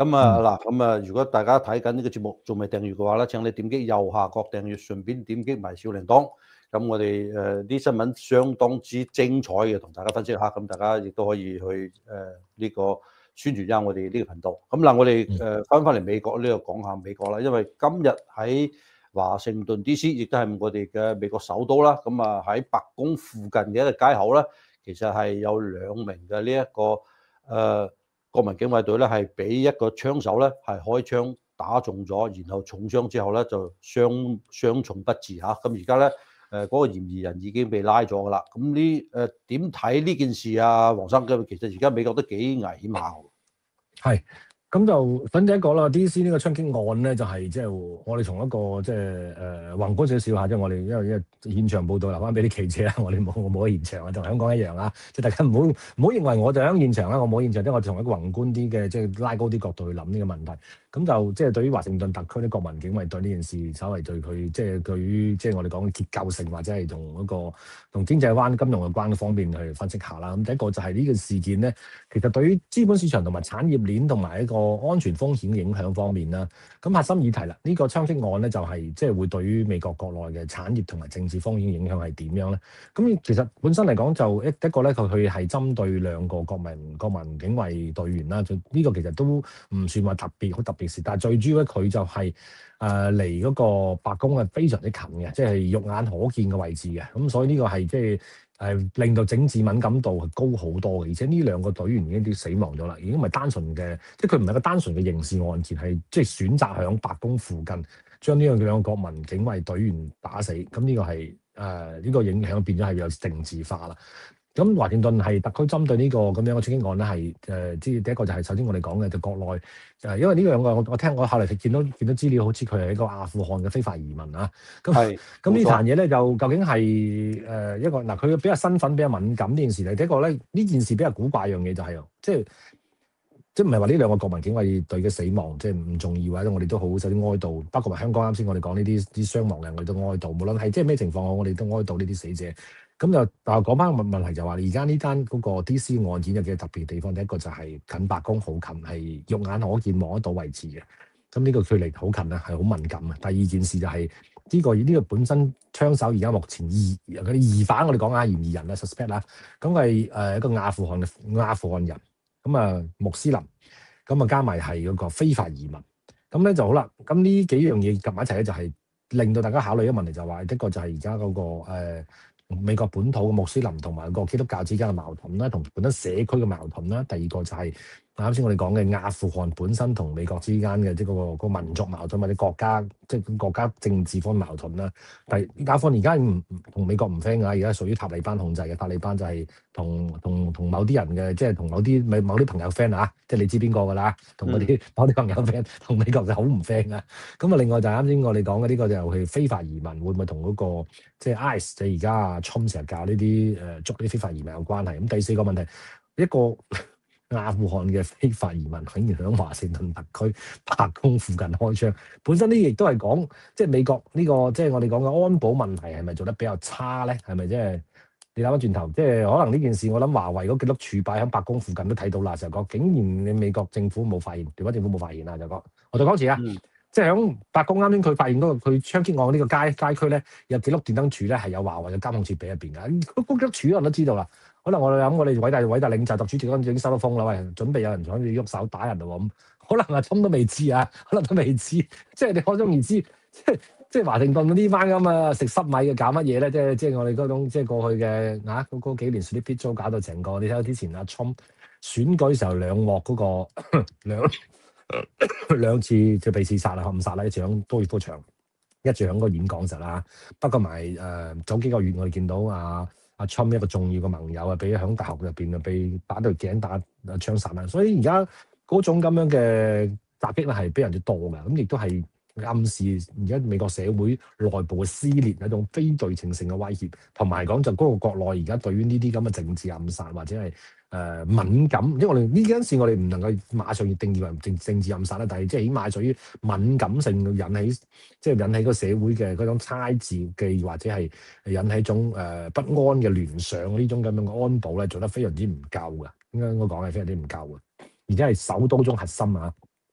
咁啊嗱，咁啊，如果大家睇緊呢個節目仲未訂閱嘅話咧，請你點擊右下角訂閱，順便點擊埋小鈴鐺。咁我哋誒啲新聞相當之精彩嘅，同大家分析下。咁大家亦都可以去誒呢、呃這個宣傳一下我哋呢個頻道。咁嗱，我哋誒翻返嚟美國呢度講下美國啦，因為今日喺華盛頓 D C 亦都係我哋嘅美國首都啦。咁啊喺白宮附近嘅一個街口咧，其實係有兩名嘅呢一個誒。呃國民警衛隊咧係俾一個槍手咧係開槍打中咗，然後重傷之後咧就傷傷重不治嚇。咁而家咧誒嗰個嫌疑人已經被拉咗㗎啦。咁呢誒點睇呢件事啊，黃生？其實而家美國都幾危險下。 係。咁就等第一個啦 ，D C 呢個槍擊案咧，就係即係我哋從一個即係誒宏觀少少下，即係我哋因為因為現場報道留翻俾啲記者啦，我哋冇我冇喺現場啊，同香港一樣啊，即係大家唔好唔好認為我就喺現場啦，我冇現場，即係我從一個宏觀啲嘅即係拉高啲角度去諗呢個問題。咁就即係對於華盛頓特區啲國民警衛隊呢件事，稍為對佢即係對於即係我哋講嘅結構性或者係同嗰個同經濟關金融嘅關嘅方面去分析下啦。咁第一個就係呢個事件咧，其實對於資本市場同埋產業鏈同埋一個安全風險嘅影響方面啦，咁核心議題啦，呢、這個槍擊案咧就係即係會對於美國國內嘅產業同埋政治風險影響係點樣咧？咁其實本身嚟講就一一個咧，佢佢係針對兩個國民國民警衛隊員啦，就呢個其實都唔算話特別好特別事，但係最主要咧佢就係誒離嗰個白宮係非常之近嘅，即係肉眼可見嘅位置嘅，咁所以呢個係即係。誒令到政治敏感度係高好多嘅，而且呢兩個隊員已經都死亡咗啦，已經唔係單純嘅，即係佢唔係一個單純嘅刑事案件，係即係選擇響白宮附近將呢兩個國民警衛隊員打死，咁呢個係誒呢個影響變咗係有政治化啦。咁華盛頓係特區針對呢個咁樣嘅槍擊案咧，係誒即係第一個就係首先我哋講嘅就國內誒、呃，因為呢兩個我我聽我後嚟見到見到資料，好似佢係一個阿富汗嘅非法移民啊。咁咁呢壇嘢咧就究竟係誒、呃、一個嗱，佢、呃、比較身份比較敏感呢件事咧。第一個咧呢件事比較古怪樣嘢就係、是、即係即係唔係話呢兩個國民警衛隊嘅死亡即係唔重要，或者我哋都好首先哀悼，包括埋香港啱先我哋講呢啲啲傷亡人，我哋都哀悼，無論係即係咩情況我哋都哀悼呢啲死者。咁就但係講翻個問題就話，而家呢單嗰個 D C 案件有幾個特別地方，第一個就係近白宮好近，係肉眼可見望得到位置嘅。咁呢個距離好近啊，係好敏感啊。第二件事就係、是、呢、這個呢、這個本身槍手而家目前疑嗰啲疑犯，我哋講下嫌疑人啊 suspect 啦，咁係誒一個阿富汗嘅阿富汗人，咁啊穆斯林，咁啊加埋係嗰個非法移民，咁咧就好啦。咁呢幾樣嘢夾埋一齊咧，就係令到大家考慮一個問題，就話、是、一個就係而家嗰個、呃美國本土嘅穆斯林同埋個基督教之間嘅矛盾啦，同本身社區嘅矛盾啦。第二個就係啱先我哋講嘅阿富汗本身同美國之間嘅即係嗰個民族矛盾或者國家即係國家政治方面矛盾啦。第阿富汗而家唔同美國唔 friend 㗎，而家屬於塔利班控制嘅。塔利班就係同同同某啲人嘅，即係同某啲某某啲朋友 friend 啊，即係你知邊個㗎啦？同嗰啲某啲朋友 friend，同美國就好唔 friend 啊。咁啊，另外就係啱先我哋講嘅呢個就係非法移民，會唔會同嗰個即係 I C E 即係而家Trump成日教呢啲誒捉啲非法移民有關係？咁第四個問題，一個阿富汗嘅非法移民竟然喺華盛頓特區白宮附近開槍，本身呢亦都係講即係美國呢、這個即係我哋講嘅安保問題係咪做得比較差咧？係咪即係你諗翻轉頭，即係可能呢件事我諗華為嗰幾粒儲擺喺白宮附近都睇到啦，就講竟然你美國政府冇發現，台灣政府冇發現啊，就講我再講一次啊。嗯即係喺白宮啱先，佢發現嗰個佢槍擊案呢個街街區咧，有幾碌電燈柱咧係有華為嘅監控設備入邊嘅。嗰嗰幾碌柱人都知道啦。可能我哋諗我哋偉大偉大領袖習主席嗰陣已經收到風啦，喂，準備有人想要喐手打人嘞喎。咁可能阿侵都未知啊，可能都未知。即係你可想而知，即係即係華盛頓呢班咁啊食濕米嘅搞乜嘢咧？即係即係我哋嗰種即係過去嘅啊嗰嗰幾年 Sleepy Joe 搞到成個，你睇下之前阿侵選舉時候兩鑊嗰個兩。兩次就被刺殺啦，暗殺啦，一次響高爾夫場，一次響個演講實啦。不過埋誒早幾個月我哋見到阿阿 Trump 一個重要嘅盟友啊，俾響大學入邊啊，被打到頸打槍殺啦。所以而家嗰種咁樣嘅襲擊咧係非常之多嘅，咁亦都係暗示而家美國社會內部嘅撕裂一種非對稱性嘅威脅，同埋講就嗰個國內而家對於呢啲咁嘅政治暗殺或者係。誒、呃、敏感，因為我哋呢件事我哋唔能夠馬上要定義為政政治暗殺啦，但係即係起碼屬於敏感性引起，即係引起個社會嘅嗰種猜忌或者係引起一種誒、呃、不安嘅聯想，呢種咁樣嘅安保咧做得非常之唔夠嘅，應該應該講係非常之唔夠嘅，而且係首都中核心啊！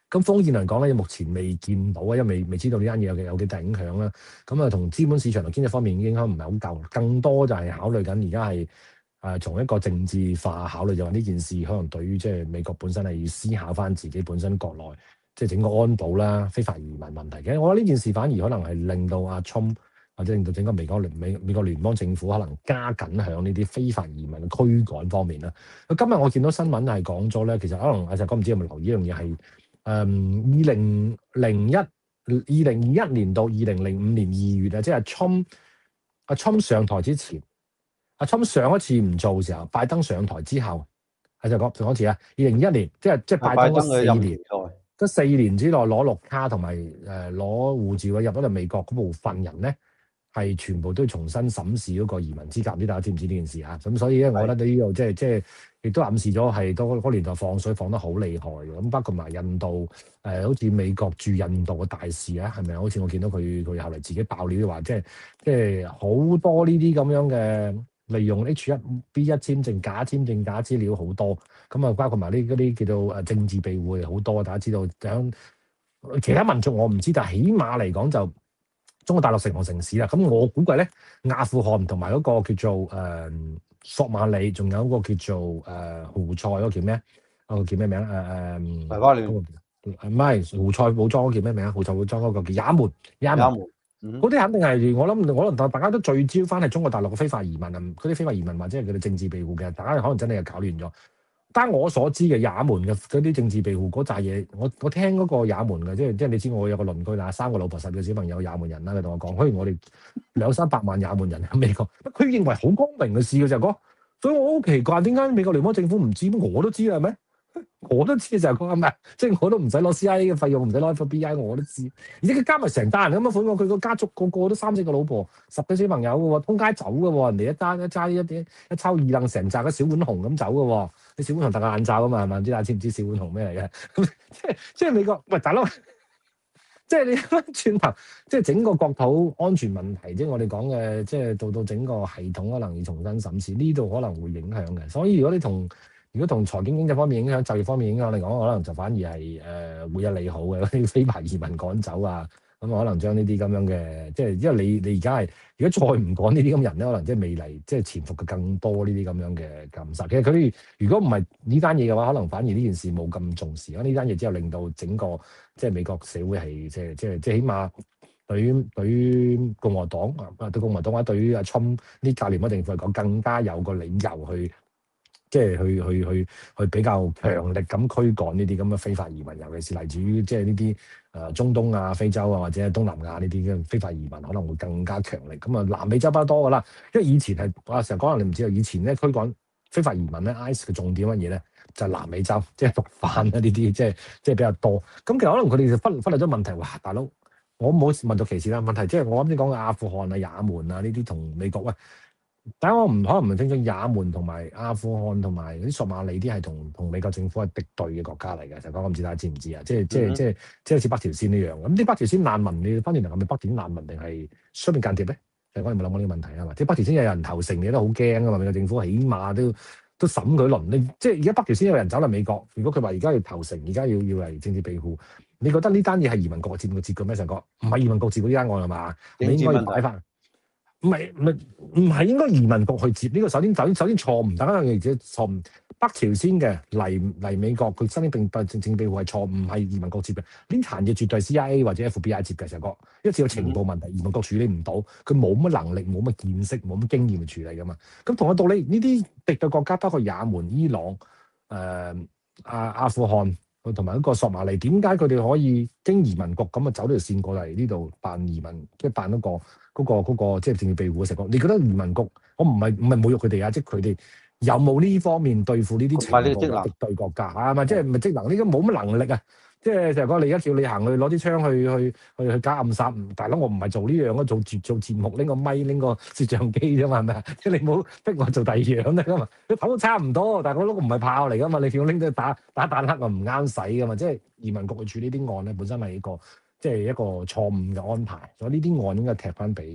咁風險嚟講咧，目前未見到啊，因為未未知道呢單嘢有幾有幾大影響啦。咁啊，同資本市場同經濟方面影響唔係好夠，更多就係考慮緊而家係誒從一個政治化考慮，就話呢件事可能對於即係美國本身係要思考翻自己本身國內即係整個安保啦、非法移民問題嘅。我覺得呢件事反而可能係令到阿川或者令到整個美國聯美美國聯邦政府可能加緊響呢啲非法移民嘅驅趕方面啦。今日我見到新聞係講咗咧，其實可能阿石哥唔知有冇留意呢樣嘢係。誒二零零一二零二一年到二零零五年二月啊，即係阿川阿川上台之前，阿川上一次唔做嘅時候，拜登上台之後，阿就講上一次啊，二零二一年，即係即係拜登嗰四年，嗰四年之內攞綠卡同埋誒攞護照入咗嚟美國嗰部分人咧，係全部都要重新審視嗰個移民資格，唔知大家知唔知呢件事啊？咁所以咧，我覺得呢度即係即係亦都暗示咗係多嗰年代放水放得好厲害嘅。咁包括埋印度誒、呃，好似美國駐印度嘅大使啊，係咪好似我見到佢佢後嚟自己爆料話，即係即係好多呢啲咁樣嘅利用 H 一 B 一簽證、假簽證、假資料好多。咁啊，包括埋呢嗰啲叫做誒政治庇護好多。大家知道，響其他民族我唔知，但係起碼嚟講就。中國大陸成行成市啦，咁我估計咧，阿富汗同埋嗰個叫做誒、呃、索馬里，仲有嗰個叫做誒、呃、胡塞嗰個叫咩？嗰個叫咩名？誒、呃、誒， 黎巴嫩唔係胡塞武裝嗰個叫咩名？胡塞武裝嗰個叫也門，也門嗰啲、嗯、肯定係我諗，可能大家都聚焦翻係中國大陸嘅非法移民啊，嗰啲非法移民或者係佢哋政治庇護嘅，大家可能真係又搞亂咗。單我所知嘅也門嘅嗰啲政治庇護嗰扎嘢，我我聽嗰個也門嘅，即係即係你知我有個鄰居啦，三個老婆十個小朋友也門人啦，佢同我講，雖然我哋兩三百萬也門人喺美國，佢認為好光明嘅事嘅就係講，所以我好奇怪點解美國聯邦政府唔知？我都知啦，係咪？我都知就係講係咪？即係我都唔使攞 C I A 嘅費用，唔使攞 F B I，我都知。而且佢加埋成單人咁嘅款，佢個家族個個都三四個老婆，十個小朋友嘅喎，通街走嘅喎，人哋一揸一揸一啲一抽二楞成扎嘅小浣熊咁走嘅喎。你小浣熊戴個眼罩啊嘛，係咪？唔知大家知唔知小浣熊咩嚟嘅？即係即係美國喂大佬，即係你翻轉頭，即係整個國土安全問題，即係我哋講嘅，即係到到整個系統可能要重新審視，呢度可能會影響嘅。所以如果你同如果同財經經濟方面影響、就業方面影響嚟講，可能就反而係誒、呃、會有利好嘅。嗰啲非法移民趕走啊，咁可能將呢啲咁樣嘅，即係因為你你而家係如果再唔趕呢啲咁人咧，可能即係未來即係潛伏嘅更多呢啲咁樣嘅禁殺。其實佢哋如果唔係呢單嘢嘅話，可能反而呢件事冇咁重視。咁呢單嘢之後令到整個即係美國社會係即係即係即係起碼對於對於共和黨啊對共和黨或者對於阿川呢屆聯邦政府嚟講，更加有個理由去。即係去去去去比較強力咁驅趕呢啲咁嘅非法移民，尤其是嚟自於即係呢啲誒中東啊、非洲啊或者東南亞呢啲嘅非法移民，可能會更加強力。咁啊，南美洲不多噶啦，因為以前係啊成日講，你唔知道以前咧驅趕非法移民咧 ，I C E 嘅重點乜嘢咧？就係、是、南美洲，即係毒販啊呢啲，即係即係比較多。咁其實可能佢哋就忽忽略咗問題。哇，大佬，我冇民族歧視啦。問題即係我啱先講嘅阿富汗啊、也門啊呢啲同美國喂。但係我唔可能唔清楚，也門同埋阿富汗同埋啲索馬里啲係同同美國政府係敵對嘅國家嚟嘅，就講唔知大家知唔知啊？即係即係即係即係好似北朝鮮呢樣咁。啲北朝鮮難民，你翻轉頭係咪北朝鮮難民定係雙面間諜咧？就講你冇諗過呢個問題啊嘛？即係北朝鮮有人投誠，你都好驚啊嘛！美國政府起碼都都審佢輪。你即係而家北朝鮮有人走嚟美國，如果佢話而家要投誠，而家要要嚟政治庇護，你覺得呢單嘢係移民局接唔接嘅咩？成個唔係移民局接嗰啲單案係嘛？你應該要擺翻。唔係唔係唔係應該移民局去接呢、這個？首先首先首先錯誤，大家有樣嘢錯誤。北朝鮮嘅嚟嚟美國，佢申請並不正正庇護係錯誤，唔係移民局接嘅。呢壇嘢絕對係 C I A 或者 F B I 接嘅，成個一次有情報問題，移民局處理唔到，佢冇乜能力、冇乜見識、冇乜經驗去處理噶嘛。咁同一道理，呢啲敵對國家包括也門、伊朗、誒、呃、阿阿富汗同埋一個索馬里，點解佢哋可以經移民局咁啊走呢條線過嚟呢度辦移民，即係辦一個？嗰、那個嗰、那個即係政治庇護嘅情況，你覺得移民局我唔係唔係侮辱佢哋啊？即係佢哋有冇呢方面對付呢啲情報敵對國家啊？嘛，即係唔係職能？呢個冇乜能力啊！即係就係講你而家叫你行去攞啲槍去去去去加暗殺，大佬我唔係做呢樣啊，做做做節目拎個咪拎個攝像機啫嘛，係咪啊？即係你唔好逼我做第二樣得噶嘛？你跑都差唔多，但係嗰個唔係炮嚟噶嘛？你叫我拎到打打彈克啊，唔啱使噶嘛？即係移民局去處理啲案咧，本身係一個。即係一個錯誤嘅安排，所以呢啲案應該踢翻俾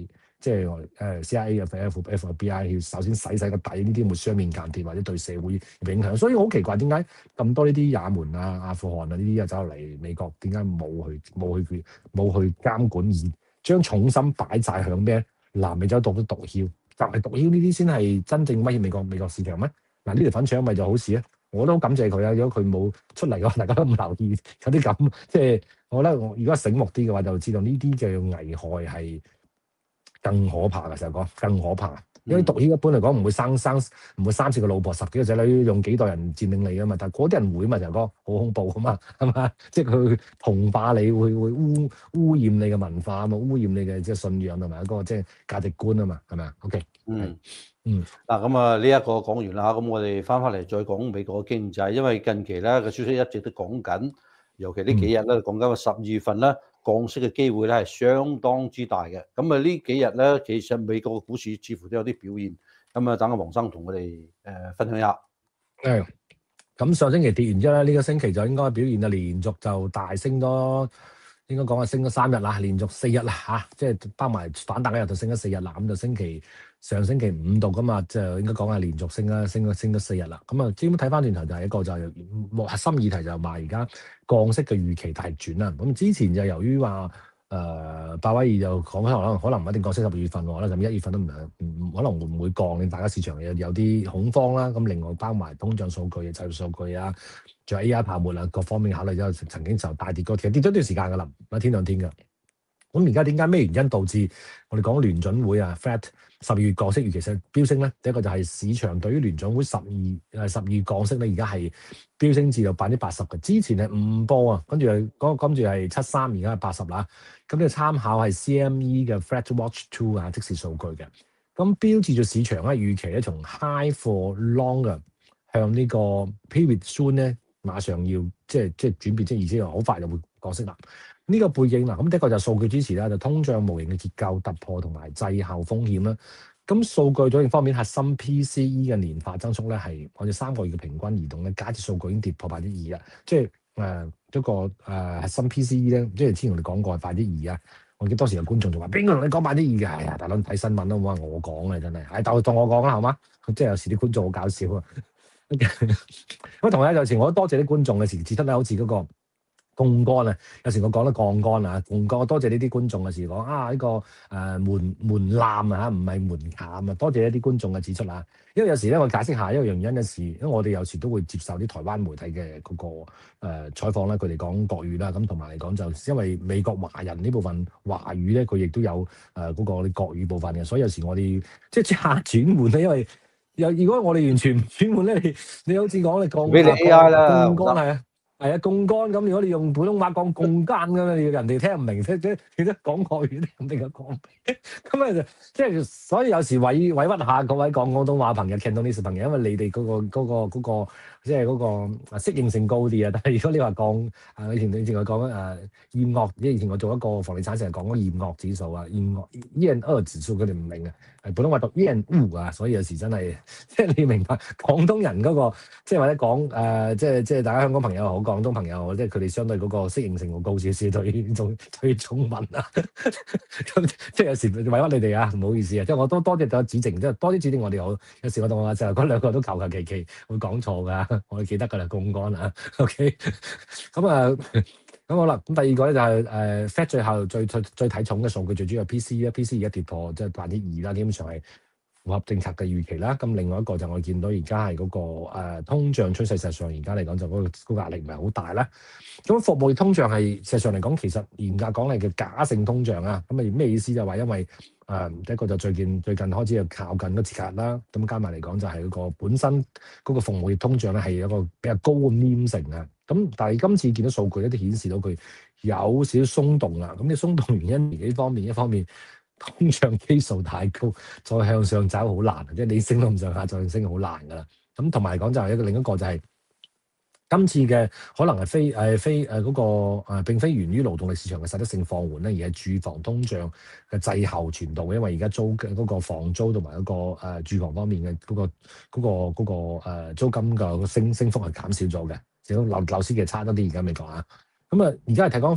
即係誒 C I A 啊、F F B I 要首先洗洗個底，呢啲會雙面間諜或者對社會有影響。所以好奇怪點解咁多呢啲也門啊、阿富汗啊呢啲啊走嚟美國，點解冇去冇去冇去監管，而將重心擺晒響咩南美洲毒毒梟？就係毒梟呢啲先係真正威脅美國美國市場咩？嗱呢條粉腸咪就好事啊！我都好感謝佢啊！如果佢冇出嚟嘅話，大家都唔留意有啲咁，即係我覺得我如果醒目啲嘅話，就知道呢啲嘅危害係更可怕嘅。成日講更可怕，因為毒梟一般嚟講唔會生生唔會三四個老婆、十幾個仔女，用幾代人佔領你啊嘛。但係嗰啲人會嘛，成日講好恐怖啊嘛，係嘛？即係佢同化你，會會污污染你嘅文化啊嘛，污染你嘅即係信仰同埋一個即係價值觀啊嘛，係咪啊 ？OK， 嗯。 嗯， 嗱咁啊，呢一個講完啦，咁我哋翻返嚟再講美國嘅經濟，因為近期咧個消息一直都講緊，尤其呢幾日咧講緊個十二月份咧降息嘅機會咧係相當之大嘅。咁啊呢幾日咧其實美國嘅股市似乎都有啲表現，咁啊等阿黃生同我哋誒分享一下。 係。咁上星期跌完之後咧，呢、這個星期就應該表現就連續就大升多，應該講係升咗三日啦，連續四日啦嚇，即係包埋反彈一日就升咗四日啦。咁就星期上星期五度噶嘛，就應該講係連續升啦，升咗升咗四日啦。咁啊，基本睇翻轉頭就係一個就係核心議題就係話而家降息嘅預期大轉啦。咁之前就由於話。誒、呃，鮑威爾就講可能可能唔一定降息十二月份喎，甚至一月份都唔唔可能會唔會降，令大家市場有有啲恐慌啦。咁另外包埋通脹數據、就業數據啊，仲有 A I 泡沫啊，各方面考慮之後，曾經就大跌過，其實跌咗一段時間噶啦，一天兩天噶。咁而家點解咩原因導致我哋講聯準會啊 Fed 十二月降息預期實飆升咧？第一個就係市場對於聯準會十二誒十二月降息咧，而家係飆升至到百分之八十嘅。之前係五波啊，跟住係跟住係七三，而家係八十啦。咁呢個參考係 C M E 嘅 Fed Watch Two 啊，即時數據嘅。咁標誌住市場咧預期咧，從 high for longer 向呢個 period soon 咧，馬上要即係即係轉變，即係意思係好快就會降息啦。呢、這個背景嗱，咁的確就數據支持啦，就通脹模型嘅結構突破同埋滯後風險啦。咁數據組型方面，核心 P C E 嘅年化增速咧係我哋三個月嘅平均移動咧，假設數據已經跌破百分之二啦。即係誒一個誒、呃、核心 P C E 咧，即係之前我哋講過係百分之二啊。我記得當時有觀眾就話：邊個同你講百分之二嘅？係、哎、啊，大佬睇新聞都冇話我講嘅真係。係當當我講啦，好嗎？即係有時啲觀眾好搞笑啊。咁同埋有時我都多謝啲觀眾嘅時，只得咧好似嗰個。槓桿啊，有時我講得槓桿啊，槓桿多謝呢啲觀眾嘅時講啊，呢、這個誒、呃、門門檻啊嚇，唔係門檻啊，多謝一啲觀眾嘅指出啊。因為有時咧，我解釋下一個原因嘅事，因為我哋有時都會接受啲台灣媒體嘅嗰、那個誒、呃、採訪啦，佢哋講國語啦，咁同埋嚟講就因為美國華人呢部分華語咧，佢亦都有誒嗰、呃那個啲國語部分嘅，所以有時我哋即係即刻轉換咧，因為又如果我哋完全唔轉換咧，你你好似講你槓俾你 A I 啦， 槓桿係啊。係啊，槓桿咁，如果你用普通話講槓桿咁樣，你人哋聽唔明，即即你都講國語聽唔明嘅講，咁啊就即係所以有時委委屈下各位講廣東話朋友，Cantonese朋友，因為你哋嗰、嗰個嗰、嗰個嗰、嗰個即係嗰個適應性高啲啊。但係如果你話講啊，以前以前我講誒厭惡，即係以前我做一個房地產成日講嗰厭惡指數啊，厭惡厭惡指數佢哋唔明啊，係普通話讀厭惡啊，所以有時真係即係你明白廣東人嗰、嗰個即係或者講誒、呃、即係即係大家香港朋友好。廣東朋友，即係佢哋相對嗰個適應性會高少少，對對對中文啊，咁即係有時委屈你哋啊，唔好意思啊，即係我都多謝咗指正，即係多啲指正我哋好。有時我同我就嗰兩個都求求其其會講錯噶，我哋記得噶啦，槓桿啊 ，OK，咁啊，咁好啦，咁第二個咧就係、是、誒、呃、Fed 最後最最最睇重嘅數據，最主要係 P C E 啦，P C E 而家跌破即係百分之二啦，基本上係符合政策嘅預期啦，咁另外一個就我見到而家係嗰個、呃、通脹趨勢，實際上而家嚟講就嗰、嗰個嗰個壓力唔係好大啦。咁服務業通脹係實際上嚟講，其實嚴格講係叫假性通脹啊。咁啊咩意思就係話因為誒、呃、第一個就最近最近開始就靠近個節假啦，咁加埋嚟講就係嗰個本身嗰個服務業通脹咧係一個比較高嘅黏性啊。咁但係今次見到數據咧都顯示到佢有少少鬆動啦。咁啲鬆動原因幾方面，一方面。通脹基數太高，再向上走好難，即係你升到咁上下，再升好難噶啦。咁同埋講就係一個另一個就係、是、今次嘅可能係非誒、呃、非誒嗰、呃那個誒、呃、並非源於勞動力市場嘅實質性放緩咧，而係住房通脹嘅滯後傳導。因為而家租嘅嗰個房租同埋嗰個誒、呃、住房方面嘅嗰、那個嗰、那個嗰、那個誒、呃、租金嘅升升幅係減少咗嘅，只係樓樓市嘅差多啲。而家未講啊，咁啊而家係睇講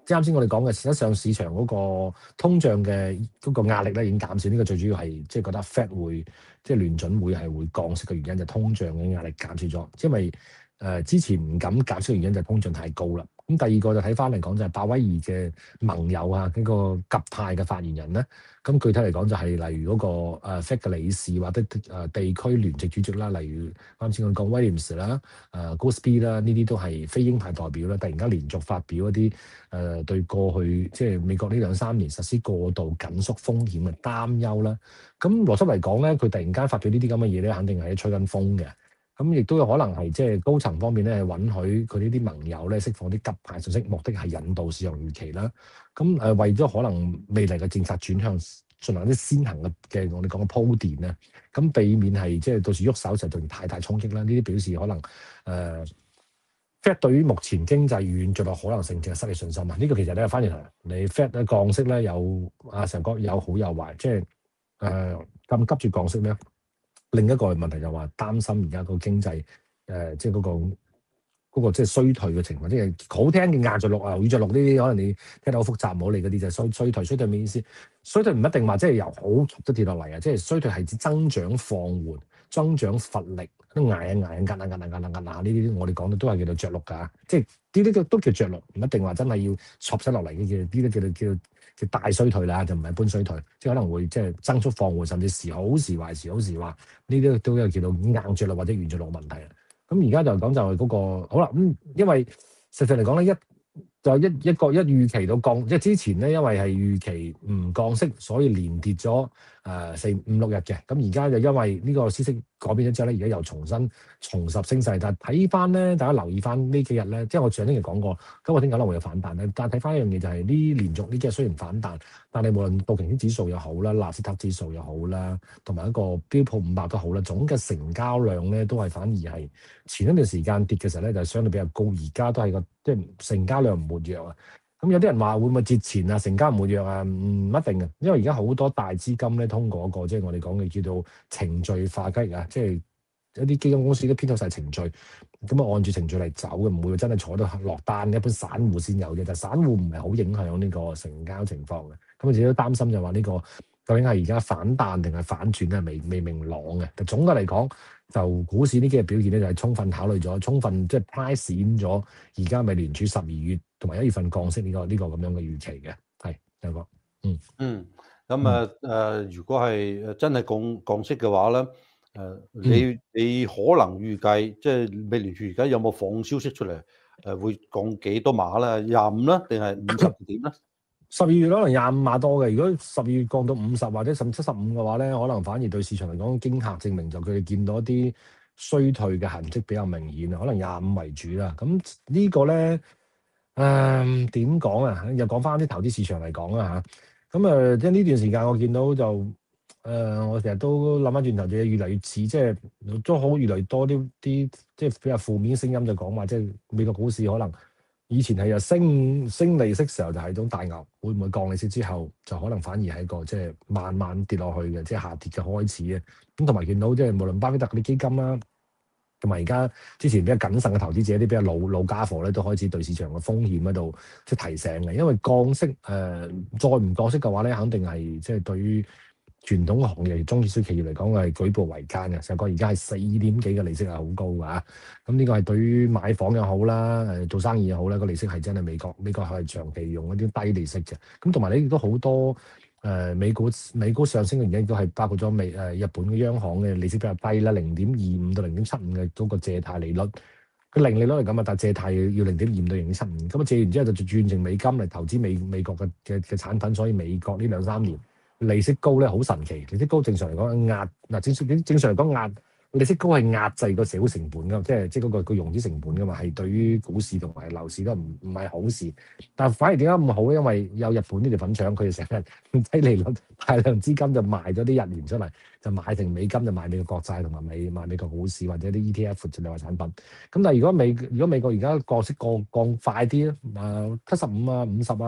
即係啱先我哋講嘅，實際上市場嗰個通脹嘅嗰個壓力咧已經減少。呢、這個最主要係即係覺得 Fed 會即係聯準會係會降息嘅原因，就係、通脹嘅壓力減少咗。因為誒、呃、之前唔敢減息嘅原因就係通脹太高啦。咁第二個就睇翻嚟講就係鮑威爾嘅盟友啊，呢、這個鴿派嘅發言人咧。咁具體嚟講就係例如嗰個 Fed 嘅理事或者誒地區聯席主席啦，例如啱先我講 Williams 啦、誒 Goolsbee 啦，呢啲都係非鷹派代表啦，突然間連續發表一啲誒、呃、對過去即係美國呢兩三年實施過度緊縮風險嘅擔憂啦。咁邏輯嚟講咧，佢突然間發表呢啲咁嘅嘢咧，肯定係吹緊風嘅。咁亦都有可能係即係高層方面咧，係允許佢呢啲盟友咧釋放啲鴿派信息，目的係引導市場預期啦。咁誒、呃、為咗可能未來嘅政策轉向進行啲先行嘅嘅我哋講嘅鋪墊咧，咁避免係即係到時喐手就造成太大衝擊啦。呢啲表示可能誒、呃、Fed 對於目前經濟軟著陸可能性就係失去信心啊。呢、這個其實咧反而你 Fed 咧降息咧有啊成個有好有壞，即係誒咁急住降息咧。另一個問題就話擔心而家個經濟誒、呃，即係嗰、那個嗰、那個即係衰退嘅情況，即係好聽嘅硬着陸啊、軟着陸呢啲，可能你聽得好複雜，冇理嗰啲就係衰衰退。衰退咩意思？衰退唔一定話即係由好速都跌落嚟啊，即係衰退係指增長放緩、增長乏力，都捱啊捱啊壓啊壓啊壓啊壓啊呢啲，我哋講到都係叫做着陸㗎，即係呢啲都都叫着陸，唔一定話真係要挫晒落嚟嘅嘅，呢啲叫做叫叫大衰退啦，就唔係一般衰退，即係可能會即係增速放緩，甚至時好時壞時好時壞，呢啲都有叫做硬着陸或者軟着陸問題啊。咁而家就講就係嗰個好啦，咁因為實際嚟講咧一。就一一個一預期到降，即係之前咧，因為係預期唔降息，所以連跌咗誒四五六日嘅。咁而家就因為呢個消息改變咗之後咧，而家又重新重拾升勢。但係睇翻咧，大家留意翻呢幾日咧，即係我上星期講過，今日聽可能會有反彈咧。但係睇翻一樣嘢就係呢連續呢幾日雖然反彈，但係無論道瓊斯指數又好啦，納斯達克指數又好啦，同埋一個標普五百都好啦，總嘅成交量咧都係反而係前一段時間跌嘅時候咧，就係相對比較高。而家都係個即係成交量唔活躍啊。咁有啲人話會唔會節前啊，成交唔活躍啊？唔一定嘅，因為而家好多大資金咧通過一個即係我哋講嘅叫做程序化交易啊，即係一啲基金公司都編好晒程序，咁啊按住程序嚟走嘅，唔會真係坐到落單。一般散戶先有嘅，但係散戶唔係好影響呢個成交情況嘅。咁我自己都擔心就話呢個究竟係而家反彈定係反轉咧，未未明朗嘅。但總嘅嚟講，就股市呢幾日表現咧，就係充分考慮咗，充分即係 price in 咗而家美聯儲十二月同埋一月份降息呢、這個呢、這個咁樣嘅預期嘅。係有個嗯嗯，咁啊誒，如果係真係降降息嘅話咧，誒、呃、你你可能預計即係美聯儲而家有冇放消息出嚟？誒、呃、會降幾多碼咧？廿五啦，定係五十點咧？ 十二月可能廿五碼多嘅，如果十二月降到五十或者甚至七十五嘅話咧，可能反而對市場嚟講驚嚇，證明就佢哋見到一啲衰退嘅痕跡比較明顯啊，可能廿五為主啦。咁呢個咧誒點講啊？又講翻啲投資市場嚟講啊嚇。咁誒即係呢段時間我見到就誒、呃，我成日都諗翻轉頭，就越嚟越似即係都好越嚟越多啲啲即係比較負面嘅聲音，就講話即係美國股市可能。以前係啊升升利息時候就係種大牛，會唔會降利息之後就可能反而係一個即係慢慢跌落去嘅，即係下跌嘅開始啊！咁同埋見到即係無論巴菲特嗰啲基金啦，同埋而家之前比較謹慎嘅投資者啲比較老老家伙咧，都開始對市場嘅風險喺度即係提醒嘅，因為降息誒、呃、再唔降息嘅話咧，肯定係即係對於傳統行業、中小企業嚟講係舉步維艱嘅。成個而家係四點幾嘅利息係好高㗎，咁呢個係對於買房又好啦，誒做生意又好啦，個利息係真係美國美國係長期用一啲低利息嘅。咁同埋你亦都好多誒、呃、美股美股上升嘅原因都係包括咗美誒、呃、日本嘅央行嘅利息比較低啦，零點二五到零點七五嘅嗰個借貸利率。佢零利率係咁啊，但係借貸要零點二五到零點七五，咁啊借完之後就轉成美金嚟投資美美國嘅嘅嘅產品，所以美國呢兩三年。利息高咧好神奇，利息高正常嚟講壓嗱正正正常嚟講壓利息高係壓制個社會成本噶，即係即係嗰個個融資成本噶嘛，係對於股市同埋樓市都唔唔係好事。但係反而點解咁好咧？因為有日本呢條粉腸，佢哋成日低利率大量資金就賣咗啲日元出嚟，就買成美金就買美國國債同埋買買美國股市或者啲 E T F 之類嘅產品。咁但係如果美如果美國而家降息降降快啲咧，誒七十五啊五十啊。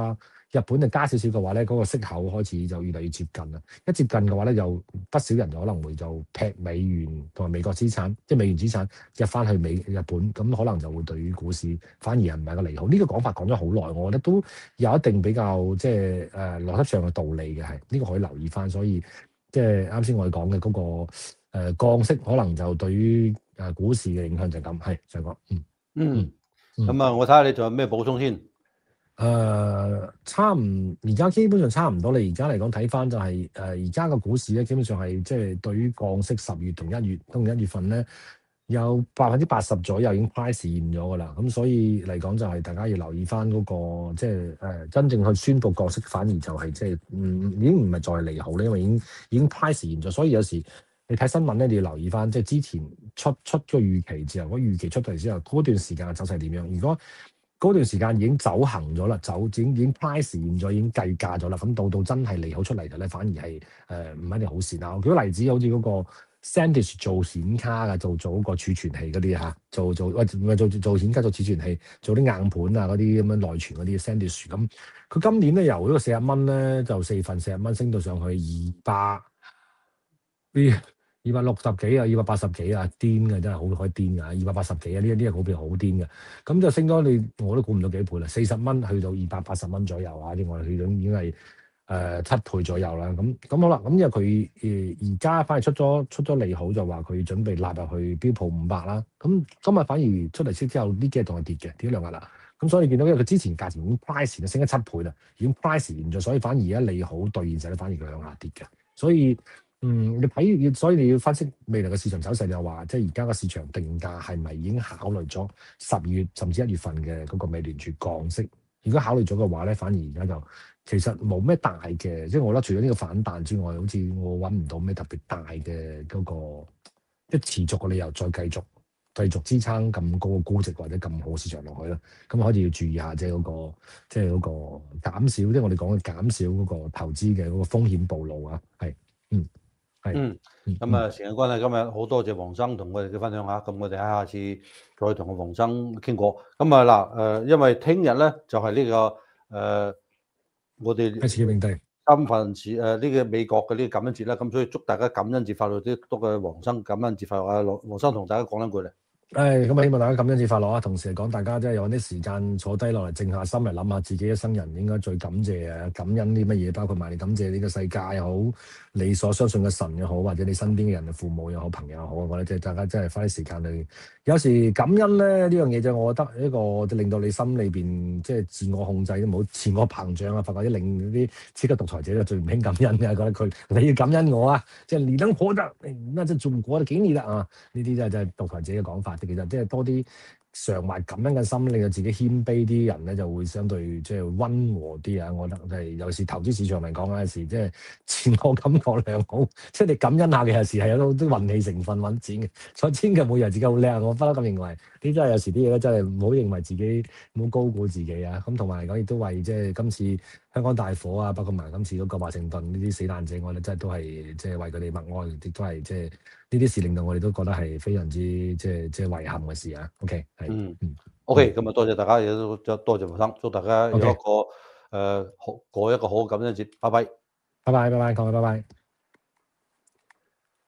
日本就加少少嘅話咧，嗰、個息口開始就越嚟越接近啦。一接近嘅話咧，有不少人就可能會就劈美元同埋美國資產，即係美元資產入翻去美日本，咁可能就會對於股市反而係唔係個利好。呢、個講法講咗好耐，我覺得都有一定比較即係誒邏輯上嘅道理嘅，係呢、個可以留意翻。所以即係啱先我哋講嘅嗰個誒、呃、降息，可能就對於誒股市嘅影響就係咁。係上講，嗯嗯， 嗯咁啊，我睇下你仲有咩補充先。 誒、呃差唔而家基本上差唔多。你而家嚟講睇翻就係誒而家個股市咧，基本上係即係對於降息十月同一月同一月份咧，有百分之八十左右已經 price 現咗㗎啦。咁所以嚟講就係大家要留意翻嗰、個即係誒真正去宣佈降息，反而就係即係唔已經唔係再利好咧，因為已經已經 price 現咗。所以有時你睇新聞咧，你要留意翻即係之前出出個預期之後，嗰預期出嚟之後嗰段時間嘅走勢點樣。如果嗰段時間已經走行咗啦，走已經已經 price 現咗，已經計價咗啦。咁到到真係利好出嚟就咧，反而係誒唔係一定好事啦。我舉個例子，好似嗰個 Sandisk 做顯卡嘅，做做嗰個儲存器嗰啲嚇，做做喂唔係做做顯卡做儲存器，做啲硬盤啊嗰啲咁樣內存嗰啲 Sandisk 咁，佢今年咧由呢個四十蚊咧，就四份四十蚊升到上去二百呢。二百六十幾啊，二百八十幾啊，癲嘅真係好可以癲㗎，二百八十幾啊，呢一呢個股票好癲嘅，咁就升咗你我都估唔到幾倍啦，四十蚊去到二百八十蚊左右啊，啲我哋去到已經係誒七倍左右啦，咁咁好啦，咁因為佢誒而家反而出咗出咗利好，就話佢準備納入去標普五百啦，咁今日反而出嚟息之後，呢幾日仲係跌嘅，跌咗兩日啦，咁所以你見到因為佢之前價錢已經 price 前升咗七倍啦，已經 price 完咗，所以反而而家利好兌現實咧，反而佢向下跌嘅，所以。嗯，你睇要，所以你要分析未來嘅市場走勢，就話即係而家個市場定價係咪已經考慮咗十月甚至一月份嘅嗰個美聯儲降息？如果考慮咗嘅話咧，反而而家就其實冇咩大嘅，即係我覺得除咗呢個反彈之外，好似我揾唔到咩特別大嘅嗰個即係持續嘅理由再繼續繼續支撐咁高嘅估值或者咁好嘅市場落去啦。咁開始要注意下即係嗰個即係嗰個減少，即係我哋講嘅減少嗰個投資嘅嗰個風險暴露啊，係嗯。 嗯，咁啊，時間關係，今日好多謝黃生同我哋嘅分享下，咁我哋喺下次再同阿黃生傾過。咁啊嗱，誒，因為聽日咧就係呢個誒，我哋開始嘅命題。 三藩市誒呢個美國嘅呢個感恩節啦，咁所以祝大家感恩節快樂，啲多嘅黃生感恩節快樂啊！黃生同大家講兩句咧。 誒咁啊，希望大家感恩節快樂啊！同時嚟講，大家即係有啲時間坐低落嚟，靜下心嚟諗下自己一生人應該最感謝啊、感恩啲乜嘢，包括埋你感謝呢個世界又好，你所相信嘅神又好，或者你身邊嘅人、父母又好、朋友又好，我覺得即係大家真係花啲時間去。有時感恩咧呢樣嘢就我覺得一個令到你心裏邊即係自我控制都冇自我膨脹啊，發覺啲令啲超級獨裁者就最唔興感恩嘅，覺得佢你要感恩我啊，即係你能活得，那就做我就給你啦啊！呢啲真係真係獨裁者嘅講法。其實即係多啲常懷感恩嘅心，令到自己謙卑啲人咧，就會相對即係溫和啲啊！我覺得就係有時投資市場嚟講，有時即係自我感覺良好，即係你感恩下嘅有時係有好多運氣成分揾錢嘅，所以千祈唔好以為自己好叻，我不嬲咁認為。呢真係有時啲嘢咧，真係唔好認為自己唔好高估自己啊！咁同埋嚟講，亦都為即係今次香港大火啊，包括埋今次嗰個華盛頓呢啲死難者，我哋真係都係即係為佢哋默哀，亦都係即係呢啲事令到我哋都覺得係非常之即係即係遺憾嘅事啊！OK，係嗯嗯 ，OK，咁啊多謝大家，亦都多謝黃生，祝大家有一個 OK 誒好過一個好感恩節，拜拜。 拜拜拜拜，各位拜拜。